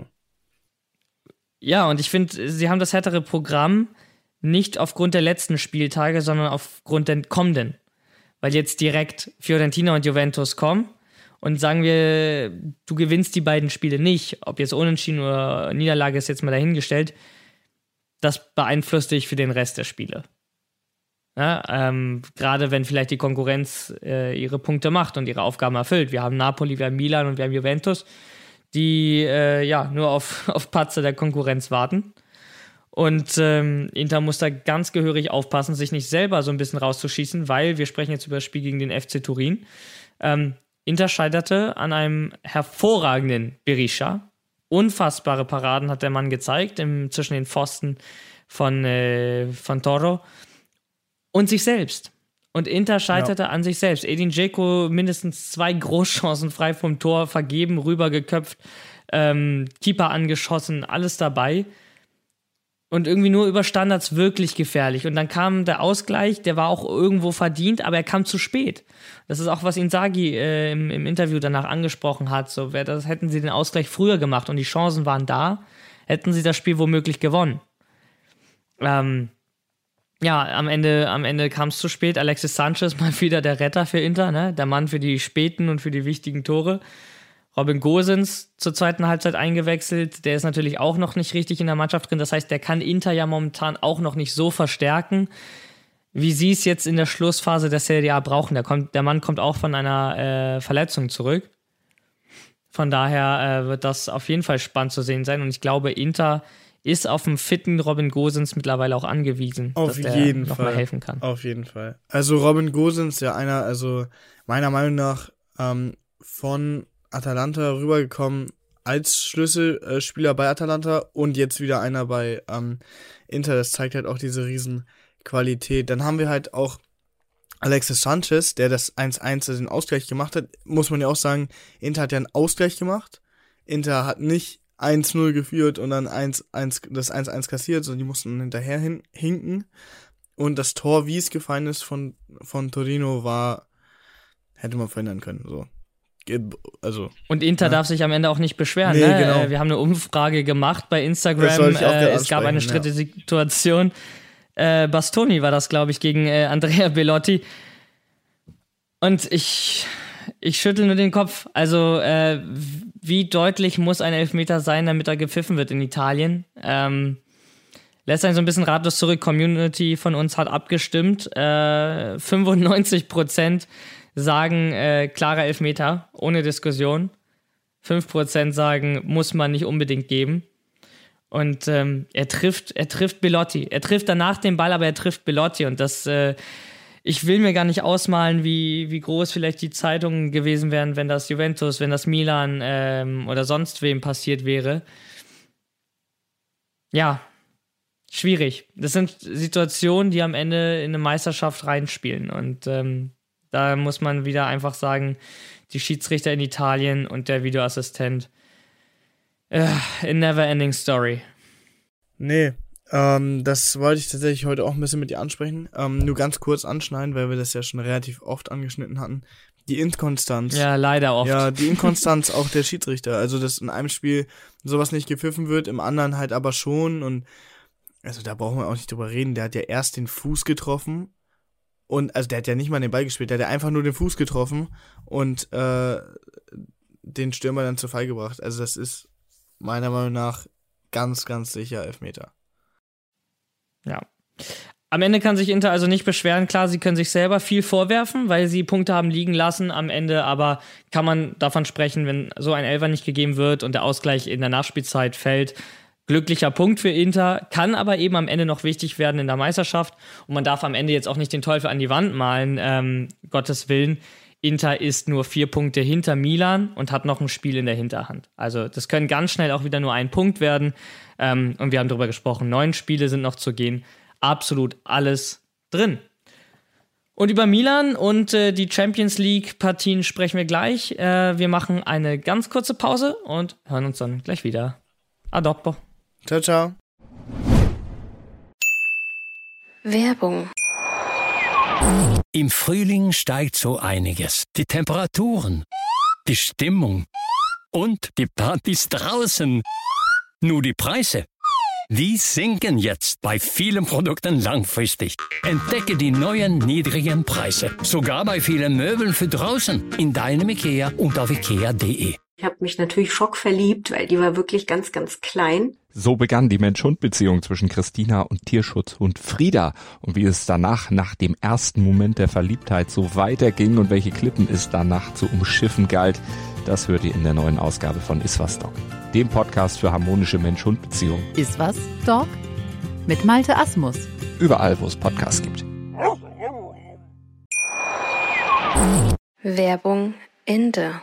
Ja, und ich finde, sie haben das härtere Programm nicht aufgrund der letzten Spieltage, sondern aufgrund der kommenden. Weil jetzt direkt Fiorentina und Juventus kommen und sagen wir, du gewinnst die beiden Spiele nicht, ob jetzt Unentschieden oder Niederlage ist jetzt mal dahingestellt, das beeinflusst dich für den Rest der Spiele. Ja, ähm, gerade wenn vielleicht die Konkurrenz äh, ihre Punkte macht und ihre Aufgaben erfüllt. Wir haben Napoli, wir haben Milan und wir haben Juventus, die äh, ja nur auf, auf Patzer der Konkurrenz warten. Und ähm, Inter muss da ganz gehörig aufpassen, sich nicht selber so ein bisschen rauszuschießen, weil wir sprechen jetzt über das Spiel gegen den F C Turin. Ähm, Inter scheiterte an einem hervorragenden Berisha. Unfassbare Paraden hat der Mann gezeigt im, zwischen den Pfosten von, äh, von Toro und sich selbst. Und Inter scheiterte ja. an sich selbst. Edin Dzeko mindestens zwei Großchancen frei vom Tor vergeben, rübergeköpft, ähm, Keeper angeschossen, alles dabei. Und irgendwie nur über Standards wirklich gefährlich. Und dann kam der Ausgleich, der war auch irgendwo verdient, aber er kam zu spät. Das ist auch, was Inzaghi äh, im, im Interview danach angesprochen hat. So, wer das, hätten sie den Ausgleich früher gemacht und die Chancen waren da, hätten sie das Spiel womöglich gewonnen. Ähm, Ja, am Ende, am Ende kam es zu spät. Alexis Sanchez mal wieder der Retter für Inter, ne? Der Mann für die späten und für die wichtigen Tore. Robin Gosens zur zweiten Halbzeit eingewechselt. Der ist natürlich auch noch nicht richtig in der Mannschaft drin. Das heißt, der kann Inter ja momentan auch noch nicht so verstärken, wie sie es jetzt in der Schlussphase der Serie A brauchen. Der, kommt, der Mann kommt auch von einer äh, Verletzung zurück. Von daher äh, wird das auf jeden Fall spannend zu sehen sein. Und ich glaube, Inter ist auf einen fitten Robin Gosens mittlerweile auch angewiesen, auf dass der jeden noch Fall mal helfen kann. Auf jeden Fall. Also Robin Gosens, ja einer, also meiner Meinung nach ähm, von Atalanta rübergekommen als Schlüsselspieler bei Atalanta und jetzt wieder einer bei ähm, Inter. Das zeigt halt auch diese Riesenqualität. Dann haben wir halt auch Alexis Sanchez, der das eins eins, also den Ausgleich gemacht hat. Muss man ja auch sagen, Inter hat ja einen Ausgleich gemacht. Inter hat nicht eins null geführt und dann eins eins, das eins eins kassiert, sondern die mussten hinterher hin, hinken. Und das Tor, wie es gefallen ist von, von Torino, war, hätte man verhindern können, so. Also, und Inter ja. darf sich am Ende auch nicht beschweren. Nee, ne? genau. Wir haben eine Umfrage gemacht bei Instagram. Das soll ich auch äh, es gab eine ja. strittige Situation. Äh, Bastoni war das, glaube ich, gegen äh, Andrea Bellotti. Und ich, ich schüttel nur den Kopf. Also, äh, wie deutlich muss ein Elfmeter sein, damit er gepfiffen wird in Italien? Ähm, lässt einen so ein bisschen ratlos zurück. Community von uns hat abgestimmt. Äh, fünfundneunzig Prozent sagen äh, klarer Elfmeter, ohne Diskussion. fünf Prozent sagen, muss man nicht unbedingt geben. Und ähm, er trifft, er trifft Bellotti. Er trifft danach den Ball, aber er trifft Bellotti. Und das, äh, ich will mir gar nicht ausmalen, wie, wie groß vielleicht die Zeitungen gewesen wären, wenn das Juventus, wenn das Milan ähm, oder sonst wem passiert wäre. Ja, schwierig. Das sind Situationen, die am Ende in eine Meisterschaft reinspielen. Und ähm, da muss man wieder einfach sagen, die Schiedsrichter in Italien und der Videoassistent, äh, a never-ending story. Nee, ähm, das wollte ich tatsächlich heute auch ein bisschen mit dir ansprechen. Ähm, nur ganz kurz anschneiden, weil wir das ja schon relativ oft angeschnitten hatten. Die Inkonstanz. Ja, leider oft. Ja, die Inkonstanz auch der Schiedsrichter. Also, dass in einem Spiel sowas nicht gepfiffen wird, im anderen halt aber schon. Und also da brauchen wir auch nicht drüber reden. Der hat ja erst den Fuß getroffen. Und, also der hat ja nicht mal den Ball gespielt, der hat ja einfach nur den Fuß getroffen und äh, den Stürmer dann zu Fall gebracht. Also das ist meiner Meinung nach ganz, ganz sicher Elfmeter. Ja. Am Ende kann sich Inter also nicht beschweren. Klar, sie können sich selber viel vorwerfen, weil sie Punkte haben liegen lassen. Am Ende aber kann man davon sprechen, wenn so ein Elfer nicht gegeben wird und der Ausgleich in der Nachspielzeit fällt. Glücklicher Punkt für Inter, kann aber eben am Ende noch wichtig werden in der Meisterschaft. Und man darf am Ende jetzt auch nicht den Teufel an die Wand malen, ähm, Gottes Willen. Inter ist nur vier Punkte hinter Milan und hat noch ein Spiel in der Hinterhand. Also das können ganz schnell auch wieder nur ein Punkt werden. Ähm, und wir haben darüber gesprochen, neun Spiele sind noch zu gehen. Absolut alles drin. Und über Milan und äh, die Champions League-Partien sprechen wir gleich. Äh, wir machen eine ganz kurze Pause und hören uns dann gleich wieder. A dopo. Ciao, ciao. Werbung. Im Frühling steigt so einiges. Die Temperaturen, die Stimmung und die Partys draußen. Nur die Preise, die sinken jetzt bei vielen Produkten langfristig. Entdecke die neuen niedrigen Preise. Sogar bei vielen Möbeln für draußen. In deinem Ikea und auf ikea punkt de. Ich habe mich natürlich schockverliebt, weil die war wirklich ganz, ganz klein. So begann die Mensch-Hund-Beziehung zwischen Christina und Tierschutzhund Frieda. Und wie es danach, nach dem ersten Moment der Verliebtheit, so weiterging und welche Klippen es danach zu umschiffen galt, das hört ihr in der neuen Ausgabe von Iswas Dog, dem Podcast für harmonische Mensch-Hund-Beziehungen. Iswas Dog mit Malte Asmus. Überall, wo es Podcasts gibt. Werbung Ende.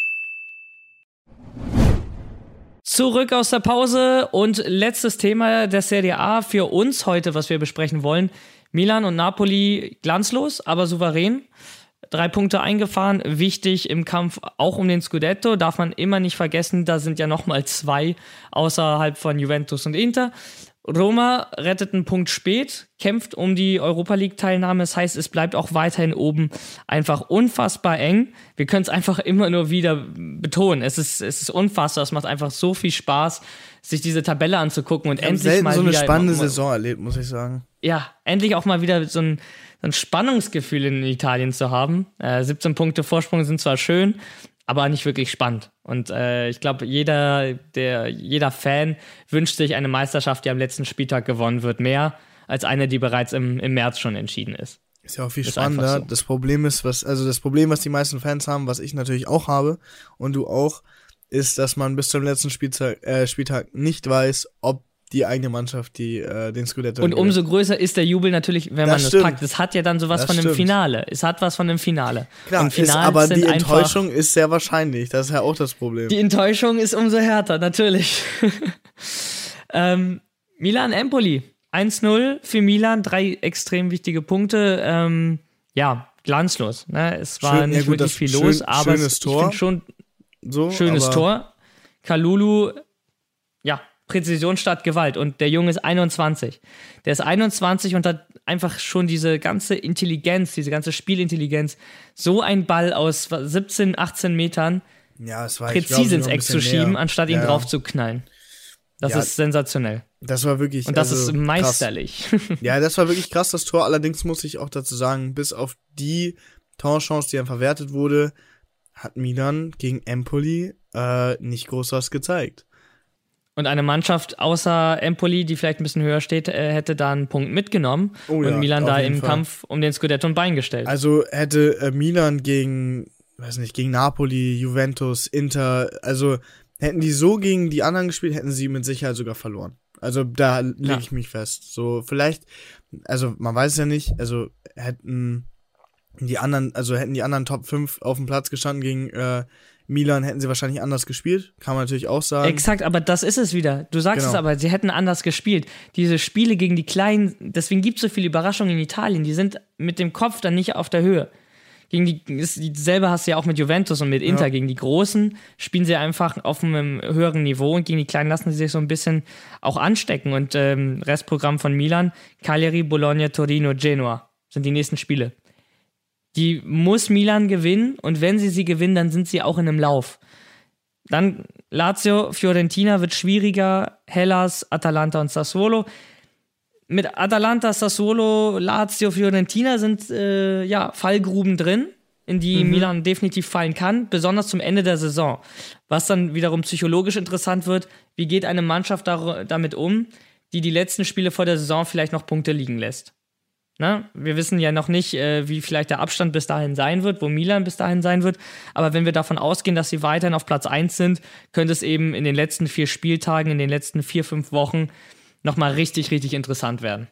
Zurück aus der Pause und letztes Thema der Serie A für uns heute, was wir besprechen wollen. Milan und Napoli glanzlos, aber souverän. Drei Punkte eingefahren, wichtig im Kampf auch um den Scudetto. Darf man immer nicht vergessen, da sind ja nochmal zwei außerhalb von Juventus und Inter. Roma rettet einen Punkt spät, kämpft um die Europa-League-Teilnahme. Das heißt, es bleibt auch weiterhin oben einfach unfassbar eng. Wir können es einfach immer nur wieder betonen. Es ist, es ist unfassbar. Es macht einfach so viel Spaß, sich diese Tabelle anzugucken und Ich habe endlich selten mal so eine wieder spannende mal, Saison erlebt, muss ich sagen. Ja, endlich auch mal wieder so ein, so ein Spannungsgefühl in Italien zu haben. Äh, siebzehn Punkte Vorsprung sind zwar schön, aber nicht wirklich spannend. Und äh, ich glaube, jeder, der, jeder Fan wünscht sich eine Meisterschaft, die am letzten Spieltag gewonnen wird, mehr als eine, die bereits im, im März schon entschieden ist. Ist ja auch viel Ist spannender. einfach so. Das Problem ist, was, also das Problem, was die meisten Fans haben, was ich natürlich auch habe und du auch, ist, dass man bis zum letzten Spieltag, äh, Spieltag nicht weiß, ob die eigene Mannschaft die äh, den Scudetto Und umso größer ist der Jubel natürlich, wenn das man stimmt. das packt. Es hat ja dann sowas das von einem stimmt. Finale. Es hat was von einem Finale. Klar, und ist, aber sind die einfach, Enttäuschung ist sehr wahrscheinlich. Das ist ja auch das Problem. Die Enttäuschung ist umso härter, natürlich. ähm, Milan-Empoli. eins null für Milan, drei extrem wichtige Punkte. Ähm, ja, glanzlos. Ne? Es war Schön, nicht ja gut, wirklich viel schön, los, aber schönes es, Tor. ich finde schon so, schönes aber Tor. Kalulu, ja, Präzision statt Gewalt. Und der Junge ist einundzwanzig. Der ist einundzwanzig und hat einfach schon diese ganze Intelligenz, diese ganze Spielintelligenz, so einen Ball aus siebzehn, achtzehn Metern ja, es war, präzise glaub, ins Eck zu schieben, näher. anstatt ihn ja, drauf zu knallen. Das ja, ist sensationell. Das war wirklich Und das also, ist meisterlich. Ja, das war wirklich krass, das Tor. Allerdings muss ich auch dazu sagen, bis auf die Torchance, die dann verwertet wurde, hat Milan gegen Empoli äh, nicht groß was gezeigt. Und eine Mannschaft außer Empoli, die vielleicht ein bisschen höher steht, äh, hätte da einen Punkt mitgenommen Oh ja, und Milan auf da jeden im Fall. Kampf um den Scudetto ein Bein gestellt. Also hätte äh, Milan gegen, weiß nicht, gegen Napoli, Juventus, Inter, also hätten die so gegen die anderen gespielt, hätten sie mit Sicherheit sogar verloren. Also da lege Ja. ich mich fest. So vielleicht, also man weiß es ja nicht, also hätten die anderen, also hätten die anderen Top fünf auf dem Platz gestanden gegen äh, Milan, hätten sie wahrscheinlich anders gespielt. Kann man natürlich auch sagen. Exakt, aber das ist es wieder. Du sagst Genau. es aber, sie hätten anders gespielt. Diese Spiele gegen die Kleinen, deswegen gibt es so viele Überraschungen in Italien, die sind mit dem Kopf dann nicht auf der Höhe. Gegen die, ist, dieselbe hast du ja auch mit Juventus und mit Inter. Ja. Gegen die Großen spielen sie einfach auf einem höheren Niveau und gegen die Kleinen lassen sie sich so ein bisschen auch anstecken. Und ähm, Restprogramm von Milan, Cagliari, Bologna, Torino, Genoa sind die nächsten Spiele. Die muss Milan gewinnen und wenn sie sie gewinnen, dann sind sie auch in einem Lauf. Dann Lazio, Fiorentina wird schwieriger, Hellas, Atalanta und Sassuolo. Mit Atalanta, Sassuolo, Lazio, Fiorentina sind äh, ja Fallgruben drin, in die Mhm. Milan definitiv fallen kann, besonders zum Ende der Saison. Was dann wiederum psychologisch interessant wird, wie geht eine Mannschaft dar- damit um, die die letzten Spiele vor der Saison vielleicht noch Punkte liegen lässt. Na, wir wissen ja noch nicht, äh, wie vielleicht der Abstand bis dahin sein wird, wo Milan bis dahin sein wird. Aber wenn wir davon ausgehen, dass sie weiterhin auf Platz eins sind, könnte es eben in den letzten vier Spieltagen, in den letzten vier, fünf Wochen nochmal richtig, richtig interessant werden.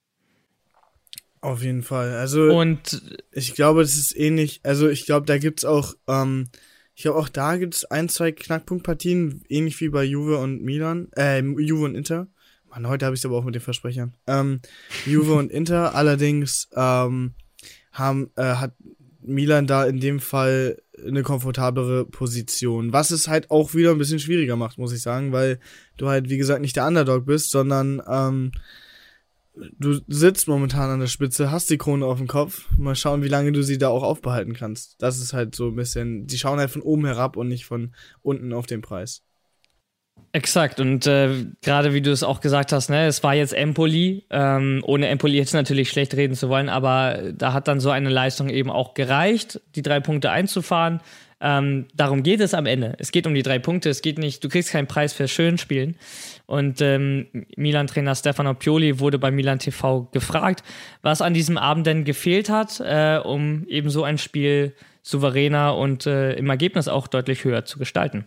Auf jeden Fall. Also Und ich glaube, das ist ähnlich. Also ich glaube, da gibt's auch, ähm, ich glaube auch da gibt's ein, zwei Knackpunktpartien, ähnlich wie bei Juve und Milan, äh, Juve und Inter. Mann, heute habe ich es aber auch mit den Versprechern. Ähm, Juve und Inter, allerdings ähm, haben, äh, hat Milan da in dem Fall eine komfortablere Position. Was es halt auch wieder ein bisschen schwieriger macht, muss ich sagen, weil du halt, wie gesagt, nicht der Underdog bist, sondern ähm, du sitzt momentan an der Spitze, hast die Krone auf dem Kopf. Mal schauen, wie lange du sie da auch aufbehalten kannst. Das ist halt so ein bisschen, die schauen halt von oben herab und nicht von unten auf den Preis. exakt, und äh, gerade wie du es auch gesagt hast, ne, es war jetzt Empoli, ähm, ohne Empoli jetzt natürlich schlecht reden zu wollen, aber da hat dann so eine Leistung eben auch gereicht, die drei Punkte einzufahren. Ähm, darum geht es am Ende. Es geht um die drei Punkte, es geht nicht, du kriegst keinen Preis für Schönspielen. Und ähm, Milan-Trainer Stefano Pioli wurde bei Milan T V gefragt, was an diesem Abend denn gefehlt hat, äh, um eben so ein Spiel souveräner und äh, im Ergebnis auch deutlich höher zu gestalten.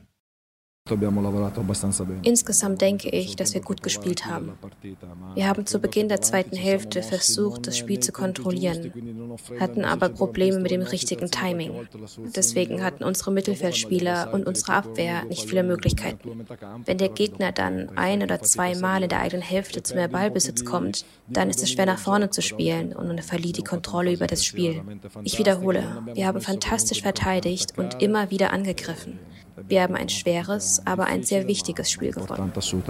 Insgesamt denke ich, dass wir gut gespielt haben. Wir haben zu Beginn der zweiten Hälfte versucht, das Spiel zu kontrollieren, hatten aber Probleme mit dem richtigen Timing. Deswegen hatten unsere Mittelfeldspieler und unsere Abwehr nicht viele Möglichkeiten. Wenn der Gegner dann ein oder zwei Mal in der eigenen Hälfte zu mehr Ballbesitz kommt, dann ist es schwer nach vorne zu spielen und man verliert die Kontrolle über das Spiel. Ich wiederhole, wir haben fantastisch verteidigt und immer wieder angegriffen. Wir haben ein schweres, aber ein sehr wichtiges Spiel gewonnen.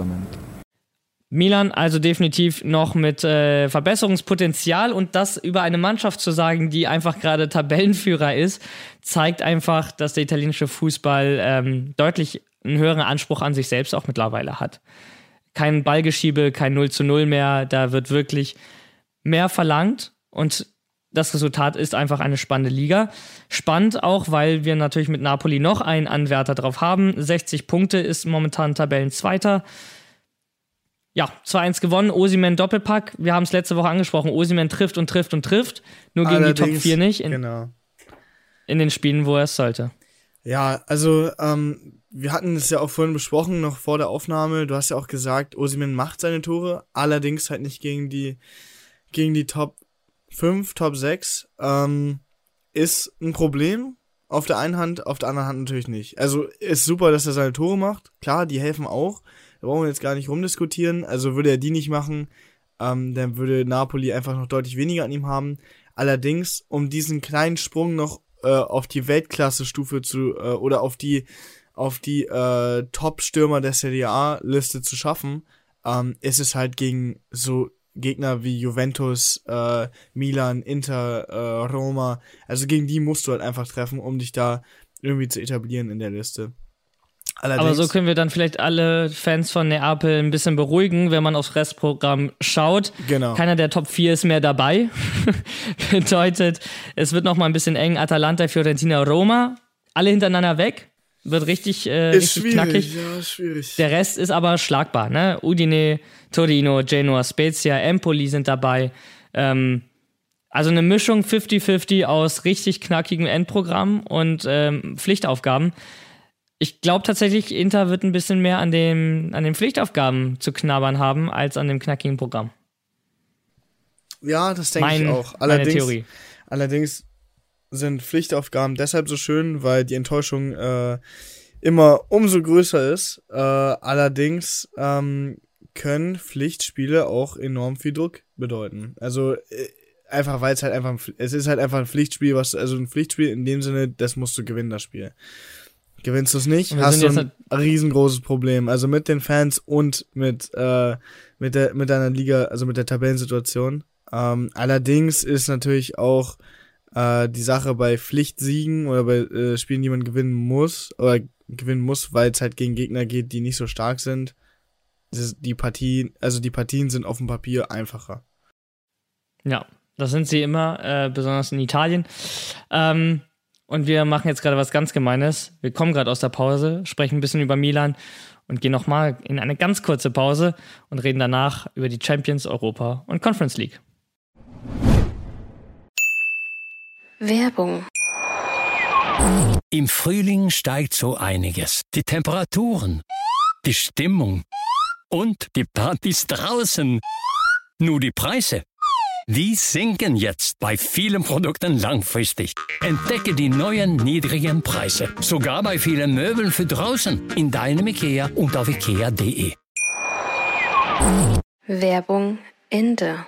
Milan also definitiv noch mit äh, Verbesserungspotenzial, und das über eine Mannschaft zu sagen, die einfach gerade Tabellenführer ist, zeigt einfach, dass der italienische Fußball ähm, deutlich einen höheren Anspruch an sich selbst auch mittlerweile hat. Kein Ballgeschiebe, kein null zu null mehr, da wird wirklich mehr verlangt, und das Resultat ist einfach eine spannende Liga. Spannend auch, weil wir natürlich mit Napoli noch einen Anwärter drauf haben. sechzig Punkte, ist momentan Tabellenzweiter. Ja, zwei eins gewonnen, Osimhen Doppelpack. Wir haben es letzte Woche angesprochen, Osimhen trifft und trifft und trifft. Nur gegen Allerdings, die Top vier nicht in, genau. in den Spielen, wo er es sollte. Ja, also ähm, wir hatten es ja auch vorhin besprochen, noch vor der Aufnahme. Du hast ja auch gesagt, Osimhen macht seine Tore, allerdings halt nicht gegen die, gegen die Top fünf, Top sechs. Ähm, ist ein Problem. Auf der einen Hand, auf der anderen Hand natürlich nicht. Also ist super, dass er seine Tore macht. Klar, die helfen auch. Da brauchen wir jetzt gar nicht rumdiskutieren. Also würde er die nicht machen, ähm, dann würde Napoli einfach noch deutlich weniger an ihm haben. Allerdings, um diesen kleinen Sprung noch äh, auf die Weltklasse-Stufe zu, äh, oder auf die, auf die äh, Top-Stürmer der Serie A-Liste zu schaffen, ähm, ist es halt gegen so Gegner wie Juventus, äh, Milan, Inter, äh, Roma, also gegen die musst du halt einfach treffen, um dich da irgendwie zu etablieren in der Liste. Allerdings, aber so können wir dann vielleicht alle Fans von Neapel ein bisschen beruhigen, wenn man aufs Restprogramm schaut. Genau. Keiner der Top vier ist mehr dabei. Bedeutet, es wird noch mal ein bisschen eng. Atalanta, Fiorentina, Roma, alle hintereinander weg. Wird richtig, äh, ist richtig knackig. Ja, schwierig. Der Rest ist aber schlagbar, ne? Udine, Torino, Genoa, Spezia, Empoli sind dabei. Ähm, also eine Mischung fünfzig fünfzig aus richtig knackigem Endprogramm und ähm, Pflichtaufgaben. Ich glaube tatsächlich, Inter wird ein bisschen mehr an, dem, an den Pflichtaufgaben zu knabbern haben, als an dem knackigen Programm. Ja, das denke ich auch. Allerdings, meine Theorie. Allerdings sind Pflichtaufgaben deshalb so schön, weil die Enttäuschung äh, immer umso größer ist. Äh, allerdings ähm, können Pflichtspiele auch enorm viel Druck bedeuten. Also äh, einfach, weil es halt einfach, ein, es ist halt einfach ein Pflichtspiel, was also ein Pflichtspiel in dem Sinne, das musst du gewinnen, das Spiel. Gewinnst du es nicht, hast du ein riesengroßes Problem. Also mit den Fans und mit äh, mit der mit deiner Liga, also mit der Tabellensituation. Ähm, allerdings ist natürlich auch die Sache bei Pflichtsiegen oder bei äh, Spielen, die man gewinnen muss, oder gewinnen muss, weil es halt gegen Gegner geht, die nicht so stark sind. Die Partien, also die Partien sind auf dem Papier einfacher. Ja, das sind sie immer, äh, besonders in Italien. Ähm, und wir machen jetzt gerade was ganz Gemeines. Wir kommen gerade aus der Pause, sprechen ein bisschen über Milan und gehen nochmal in eine ganz kurze Pause und reden danach über die Champions, Europa und Conference League. Werbung. Im Frühling steigt so einiges. Die Temperaturen, die Stimmung und die Partys draußen. Nur die Preise, die sinken jetzt bei vielen Produkten langfristig. Entdecke die neuen niedrigen Preise. Sogar bei vielen Möbeln für draußen. In deinem Ikea und auf ikea punkt de. Werbung Ende.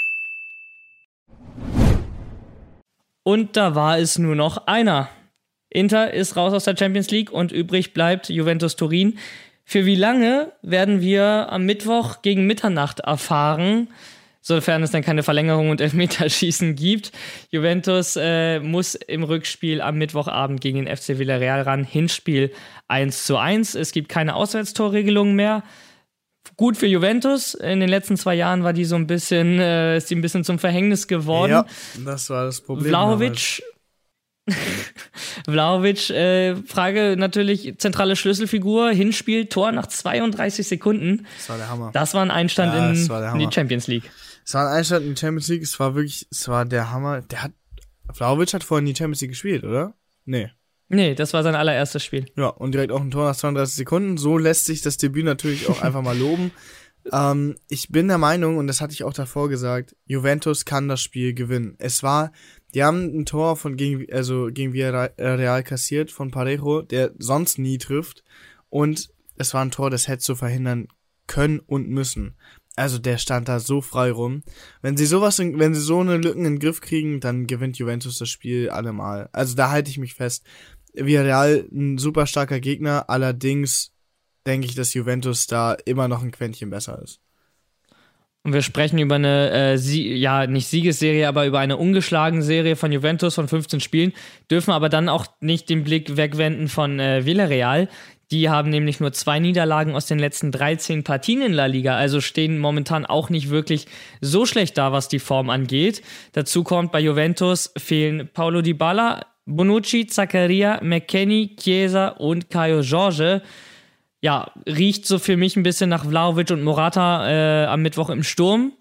Und da war es nur noch einer. Inter ist raus aus der Champions League und übrig bleibt Juventus Turin. Für wie lange werden wir am Mittwoch gegen Mitternacht erfahren, sofern es dann keine Verlängerung und Elfmeterschießen gibt. Juventus äh, muss im Rückspiel am Mittwochabend gegen den F C Villarreal ran. Hinspiel eins zu eins. Es gibt keine Auswärtstorregelung mehr. Gut für Juventus. In den letzten zwei Jahren war die so ein bisschen, äh, ist die ein bisschen zum Verhängnis geworden. Ja, das war das Problem. Vlahovic, Vlahovic, äh, Frage natürlich, zentrale Schlüsselfigur, Hinspiel, Tor nach zweiunddreißig Sekunden. Das war der Hammer. Das war ein Einstand ja, in, in die Champions League. Es war ein Einstand in die Champions League, es war wirklich, es war der Hammer. Der hat, Vlahovic hat vorhin die Champions League gespielt, oder? Nee. Nee, das war sein allererstes Spiel. Ja, und direkt auch ein Tor nach zweiunddreißig Sekunden. So lässt sich das Debüt natürlich auch einfach mal loben. ähm, ich bin der Meinung, und das hatte ich auch davor gesagt, Juventus kann das Spiel gewinnen. Es war, die haben ein Tor von gegen, also gegen Villarreal kassiert von Parejo, der sonst nie trifft. Und es war ein Tor, das hätte zu verhindern können und müssen. Also der stand da so frei rum. Wenn sie sowas, in, wenn sie so eine Lücken in den Griff kriegen, dann gewinnt Juventus das Spiel allemal. Also da halte ich mich fest. Villarreal ein super starker Gegner, allerdings denke ich, dass Juventus da immer noch ein Quäntchen besser ist. Und wir sprechen über eine, äh, Sie- ja, nicht Siegesserie, aber über eine ungeschlagene Serie von Juventus von fünfzehn Spielen, dürfen aber dann auch nicht den Blick wegwenden von äh, Villarreal. Die haben nämlich nur zwei Niederlagen aus den letzten dreizehn Partien in La Liga, also stehen momentan auch nicht wirklich so schlecht da, was die Form angeht. Dazu kommt, bei Juventus fehlen Paulo Dybala, Bonucci, Zaccaria, McKennie, Chiesa und Caio Jorge. Ja, riecht so für mich ein bisschen nach Vlahovic und Morata äh, am Mittwoch im Sturm.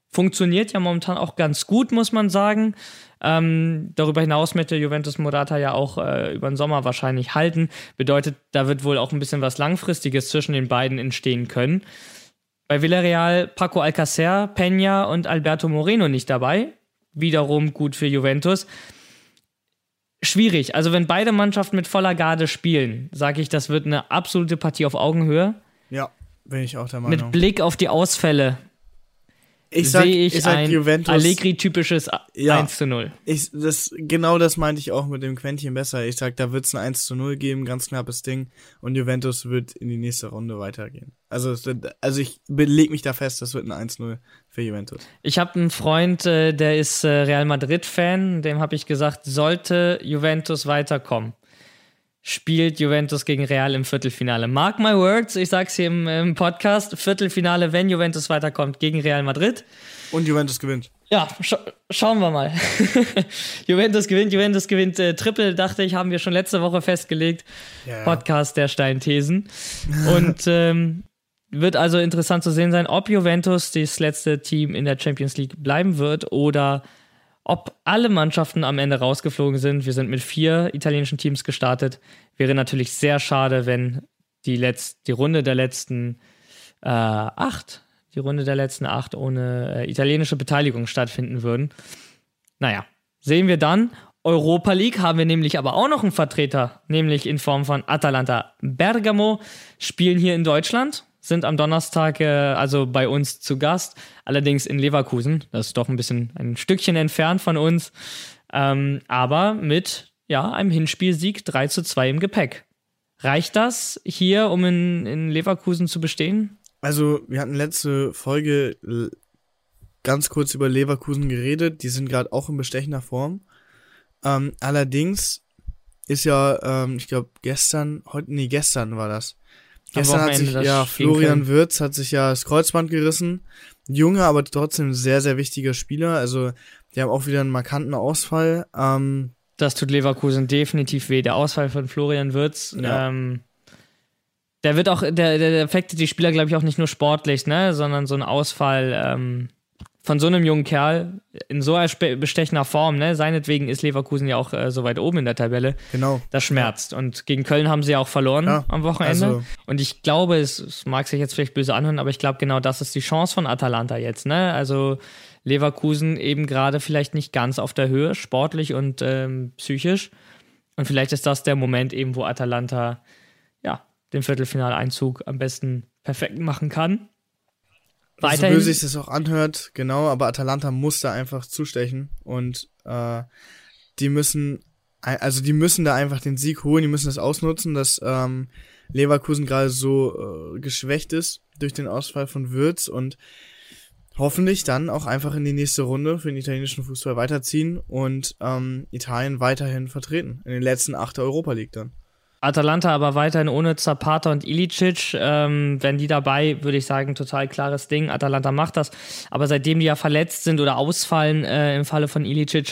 funktioniert ja momentan auch ganz gut, muss man sagen. Ähm, darüber hinaus möchte Juventus Morata ja auch äh, über den Sommer wahrscheinlich halten. Bedeutet, da wird wohl auch ein bisschen was Langfristiges zwischen den beiden entstehen können. Bei Villarreal Paco Alcácer, Peña und Alberto Moreno nicht dabei. Wiederum gut für Juventus. Schwierig. Also wenn beide Mannschaften mit voller Garde spielen, sage ich, das wird eine absolute Partie auf Augenhöhe. Ja, bin ich auch der Meinung. Mit Blick auf die Ausfälle ich sag, sehe ich, ich sag ein Juventus, Allegri-typisches ja, eins zu null. Ich, das, genau das meinte ich auch mit dem Quäntchen besser. Ich sag, da wird es ein eins zu null geben, ganz knappes Ding. Und Juventus wird in die nächste Runde weitergehen. Also, also ich leg mich da fest, das wird ein eins zu null für Juventus. Ich habe einen Freund, äh, der ist äh, Real Madrid-Fan. Dem habe ich gesagt, sollte Juventus weiterkommen, spielt Juventus gegen Real im Viertelfinale. Mark my words, ich sag's hier im, im Podcast, Viertelfinale, wenn Juventus weiterkommt, gegen Real Madrid. Und Juventus gewinnt. Ja, scha- schauen wir mal. Juventus gewinnt, Juventus gewinnt. Äh, Triple, dachte ich, haben wir schon letzte Woche festgelegt. Ja, ja. Podcast der Steinthesen. Und ähm, wird also interessant zu sehen sein, ob Juventus das letzte Team in der Champions League bleiben wird oder ob alle Mannschaften am Ende rausgeflogen sind. Wir sind mit vier italienischen Teams gestartet. Wäre natürlich sehr schade, wenn die, Letz- die Runde der letzten äh, acht, die Runde der letzten acht ohne äh, italienische Beteiligung stattfinden würden. Naja, sehen wir dann. Europa League haben wir nämlich aber auch noch einen Vertreter, nämlich in Form von Atalanta Bergamo, spielen hier in Deutschland. Sind am Donnerstag äh, also bei uns zu Gast, allerdings in Leverkusen. Das ist doch ein bisschen ein Stückchen entfernt von uns, ähm, aber mit ja, einem Hinspielsieg drei zu zwei im Gepäck. Reicht das hier, um in, in Leverkusen zu bestehen? Also wir hatten letzte Folge l- ganz kurz über Leverkusen geredet. Die sind gerade auch in bestechender Form. Ähm, allerdings ist ja, ähm, ich glaube gestern, heute, nee, gestern war das, Gestern hat sich, ja, Florian Wirtz hat sich ja das Kreuzband gerissen. Junge, aber trotzdem sehr, sehr wichtiger Spieler. Also, die haben auch wieder einen markanten Ausfall. Ähm, das tut Leverkusen definitiv weh. Der Ausfall von Florian Wirtz, ja. ähm, der wird auch, der, der affektet die Spieler, glaube ich, auch nicht nur sportlich, ne, sondern so ein Ausfall, ähm, von so einem jungen Kerl in so einer bestechender Form, ne? Seinetwegen ist Leverkusen ja auch äh, so weit oben in der Tabelle. Genau. Das schmerzt. Und gegen Köln haben sie ja auch verloren ja, am Wochenende. Also. Und ich glaube, es, es mag sich jetzt vielleicht böse anhören, aber ich glaube, genau das ist die Chance von Atalanta jetzt, ne? Also Leverkusen eben gerade vielleicht nicht ganz auf der Höhe, sportlich und ähm, psychisch. Und vielleicht ist das der Moment eben, wo Atalanta ja den Viertelfinaleinzug am besten perfekt machen kann. Weiterhin. So böse sich das auch anhört, genau, aber Atalanta muss da einfach zustechen und äh, die müssen, also die müssen da einfach den Sieg holen, die müssen das ausnutzen, dass ähm, Leverkusen gerade so äh, geschwächt ist durch den Ausfall von Wirtz und hoffentlich dann auch einfach in die nächste Runde für den italienischen Fußball weiterziehen und ähm, Italien weiterhin vertreten, in den letzten acht der Europa League dann. Atalanta aber weiterhin ohne Zapata und Ilicic. Ähm, wenn die dabei, würde ich sagen, total klares Ding. Atalanta macht das. Aber seitdem die ja verletzt sind oder ausfallen äh, im Falle von Ilicic,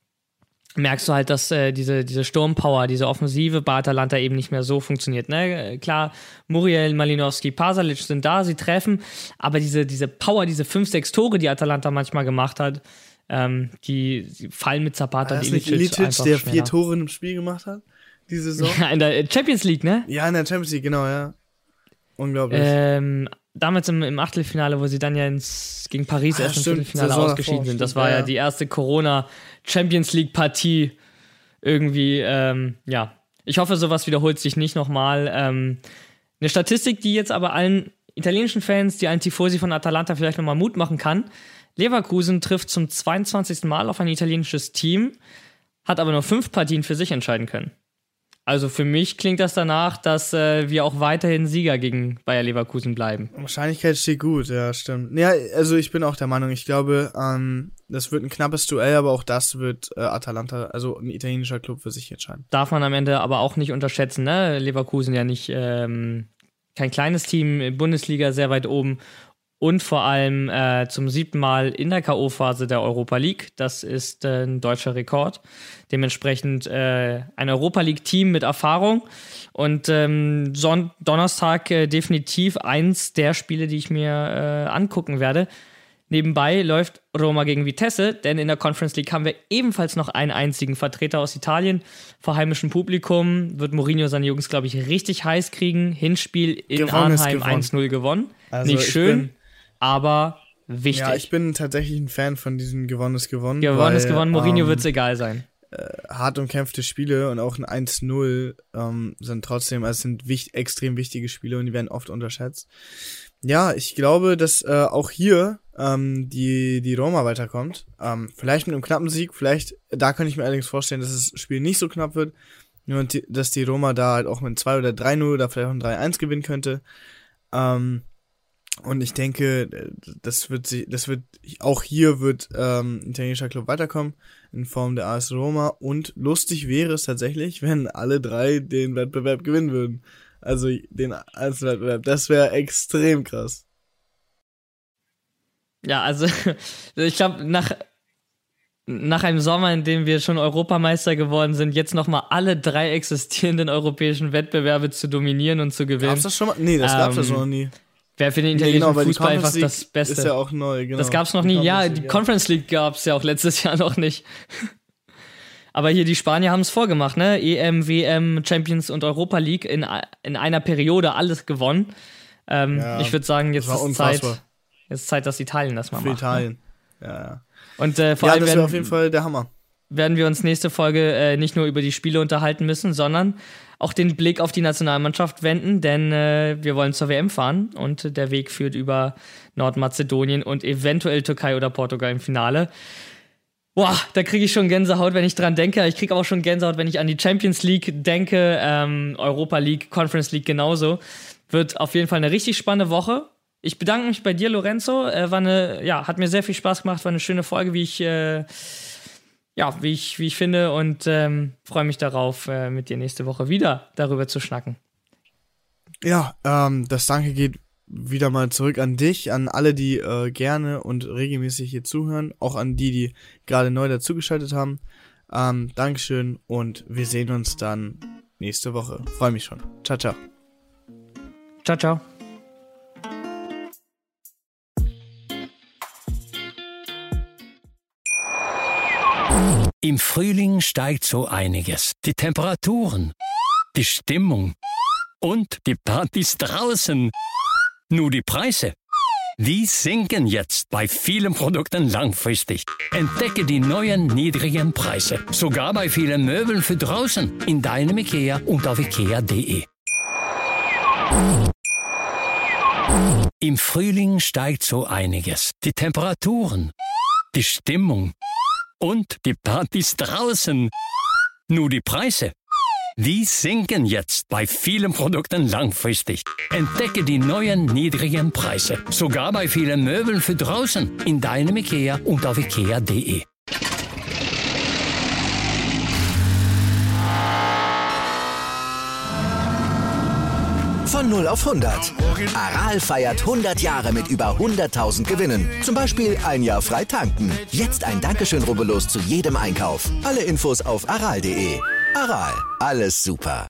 merkst du halt, dass äh, diese, diese Sturmpower, diese Offensive bei Atalanta eben nicht mehr so funktioniert. Ne? Klar, Muriel, Malinowski, Pasalic sind da, sie treffen. Aber diese, diese Power, diese fünf, sechs Tore, die Atalanta manchmal gemacht hat, ähm, die, die fallen mit Zapata und Ilicic Ilicic, einfach der schneller. vier Tore im Spiel gemacht hat? Die Saison? Ja, in der Champions League, ne? Ja, in der Champions League, genau, ja. Unglaublich. Ähm, damals im, im Achtelfinale, wo sie dann ja ins, gegen Paris ah, erst im stimmt, Viertelfinale Saison ausgeschieden davor, sind. Das stimmt, war ja, ja die erste Corona-Champions League-Partie irgendwie, ähm, ja. Ich hoffe, sowas wiederholt sich nicht nochmal. Ähm, eine Statistik, die jetzt aber allen italienischen Fans, die allen Tifosi von Atalanta vielleicht nochmal Mut machen kann. Leverkusen trifft zum zweiundzwanzigsten Mal auf ein italienisches Team, hat aber nur fünf Partien für sich entscheiden können. Also für mich klingt das danach, dass äh, wir auch weiterhin Sieger gegen Bayer Leverkusen bleiben. Wahrscheinlichkeit steht gut, ja, stimmt. Ja, also ich bin auch der Meinung, ich glaube, ähm, das wird ein knappes Duell, aber auch das wird äh, Atalanta, also ein italienischer Club, für sich entscheiden. Darf man am Ende aber auch nicht unterschätzen, ne? Leverkusen ja nicht, ähm, kein kleines Team, in Bundesliga sehr weit oben. Und vor allem äh, zum siebten Mal in der K O-Phase der Europa League. Das ist äh, ein deutscher Rekord. Dementsprechend äh, ein Europa League-Team mit Erfahrung. Und ähm, Son- Donnerstag äh, definitiv eins der Spiele, die ich mir äh, angucken werde. Nebenbei läuft Roma gegen Vitesse, denn in der Conference League haben wir ebenfalls noch einen einzigen Vertreter aus Italien. Vor heimischem Publikum wird Mourinho seine Jungs, glaube ich, richtig heiß kriegen. Hinspiel in Gewonnen ist Arnheim gewonnen. eins null gewonnen. Also Nicht ich schön, bin- aber wichtig. Ja, ich bin tatsächlich ein Fan von diesem Gewonnen ist gewonnen. gewonnen ist weil, gewonnen, Mourinho ähm, wird's egal sein. hart umkämpfte Spiele und auch ein eins null ähm, sind trotzdem, also sind wicht, extrem wichtige Spiele und die werden oft unterschätzt. Ja, ich glaube, dass äh, auch hier ähm, die die Roma weiterkommt. Ähm, vielleicht mit einem knappen Sieg, vielleicht, da kann ich mir allerdings vorstellen, dass das Spiel nicht so knapp wird, nur die, dass die Roma da halt auch mit zwei oder drei null oder vielleicht auch ein drei eins gewinnen könnte. Ähm, und ich denke, das wird sich, das wird, auch hier wird ähm, ein italienischer Club weiterkommen in Form der A S Roma und lustig wäre es tatsächlich, wenn alle drei den Wettbewerb gewinnen würden. Also den Einzelwettbewerb. Das wäre extrem krass. Ja, also ich glaube, nach, nach einem Sommer, in dem wir schon Europameister geworden sind, jetzt nochmal alle drei existierenden europäischen Wettbewerbe zu dominieren und zu gewinnen. Gab's das schon mal? Nee, das gab's Ähm, das noch nie. Wäre für den Nee, italienischen genau, weil die Fußball einfach Conference das League Beste. ist ja auch neu, genau. Das gab's noch Die nie. Ja, Conference die League, ja. Conference League gab's ja auch letztes Jahr noch nicht. Aber hier, die Spanier haben es vorgemacht, ne? E M, W M, Champions und Europa League in, in einer Periode alles gewonnen. Ähm, Ja, ich würde sagen, jetzt das war ist Zeit, unfassbar. jetzt ist Zeit, dass Italien das mal Für macht. Italien. Ja, ja. Und äh, vor Ja, allem das wäre werden, auf jeden Fall der Hammer. werden wir uns nächste Folge äh, nicht nur über die Spiele unterhalten müssen, sondern auch den Blick auf die Nationalmannschaft wenden, denn äh, wir wollen zur W M fahren und der Weg führt über Nordmazedonien und eventuell Türkei oder Portugal im Finale. Boah, da kriege ich schon Gänsehaut, wenn ich dran denke. Ich kriege aber auch schon Gänsehaut, wenn ich an die Champions League denke, ähm, Europa League, Conference League genauso. Wird auf jeden Fall eine richtig spannende Woche. Ich bedanke mich bei dir, Lorenzo. Äh, war eine, ja, hat mir sehr viel Spaß gemacht, war eine schöne Folge, wie ich, äh, ja, wie ich, wie ich finde und ähm, freue mich darauf, äh, mit dir nächste Woche wieder darüber zu schnacken. Ja, ähm, das Danke geht wieder mal zurück an dich, an alle, die äh, gerne und regelmäßig hier zuhören, auch an die, die gerade neu dazugeschaltet haben. Ähm, Dankeschön und wir sehen uns dann nächste Woche. Freue mich schon. Ciao, ciao. Ciao, ciao. Im Frühling steigt so einiges. Die Temperaturen, die Stimmung und die Partys draußen. Nur die Preise, die sinken jetzt bei vielen Produkten langfristig. Entdecke die neuen niedrigen Preise, sogar bei vielen Möbeln für draußen, in deinem IKEA und auf ikea punkt de. Im Frühling steigt so einiges. Die Temperaturen, die Stimmung und die Partys draußen. Nur die Preise, die sinken jetzt bei vielen Produkten langfristig. Entdecke die neuen niedrigen Preise, sogar bei vielen Möbeln für draußen, in deinem IKEA und auf ikea punkt de. Von null auf hundert. Aral feiert hundert Jahre mit über hunderttausend Gewinnen. Zum Beispiel ein Jahr frei tanken. Jetzt ein Dankeschön, rubbellos zu jedem Einkauf. Alle Infos auf aral punkt de. Aral, alles super.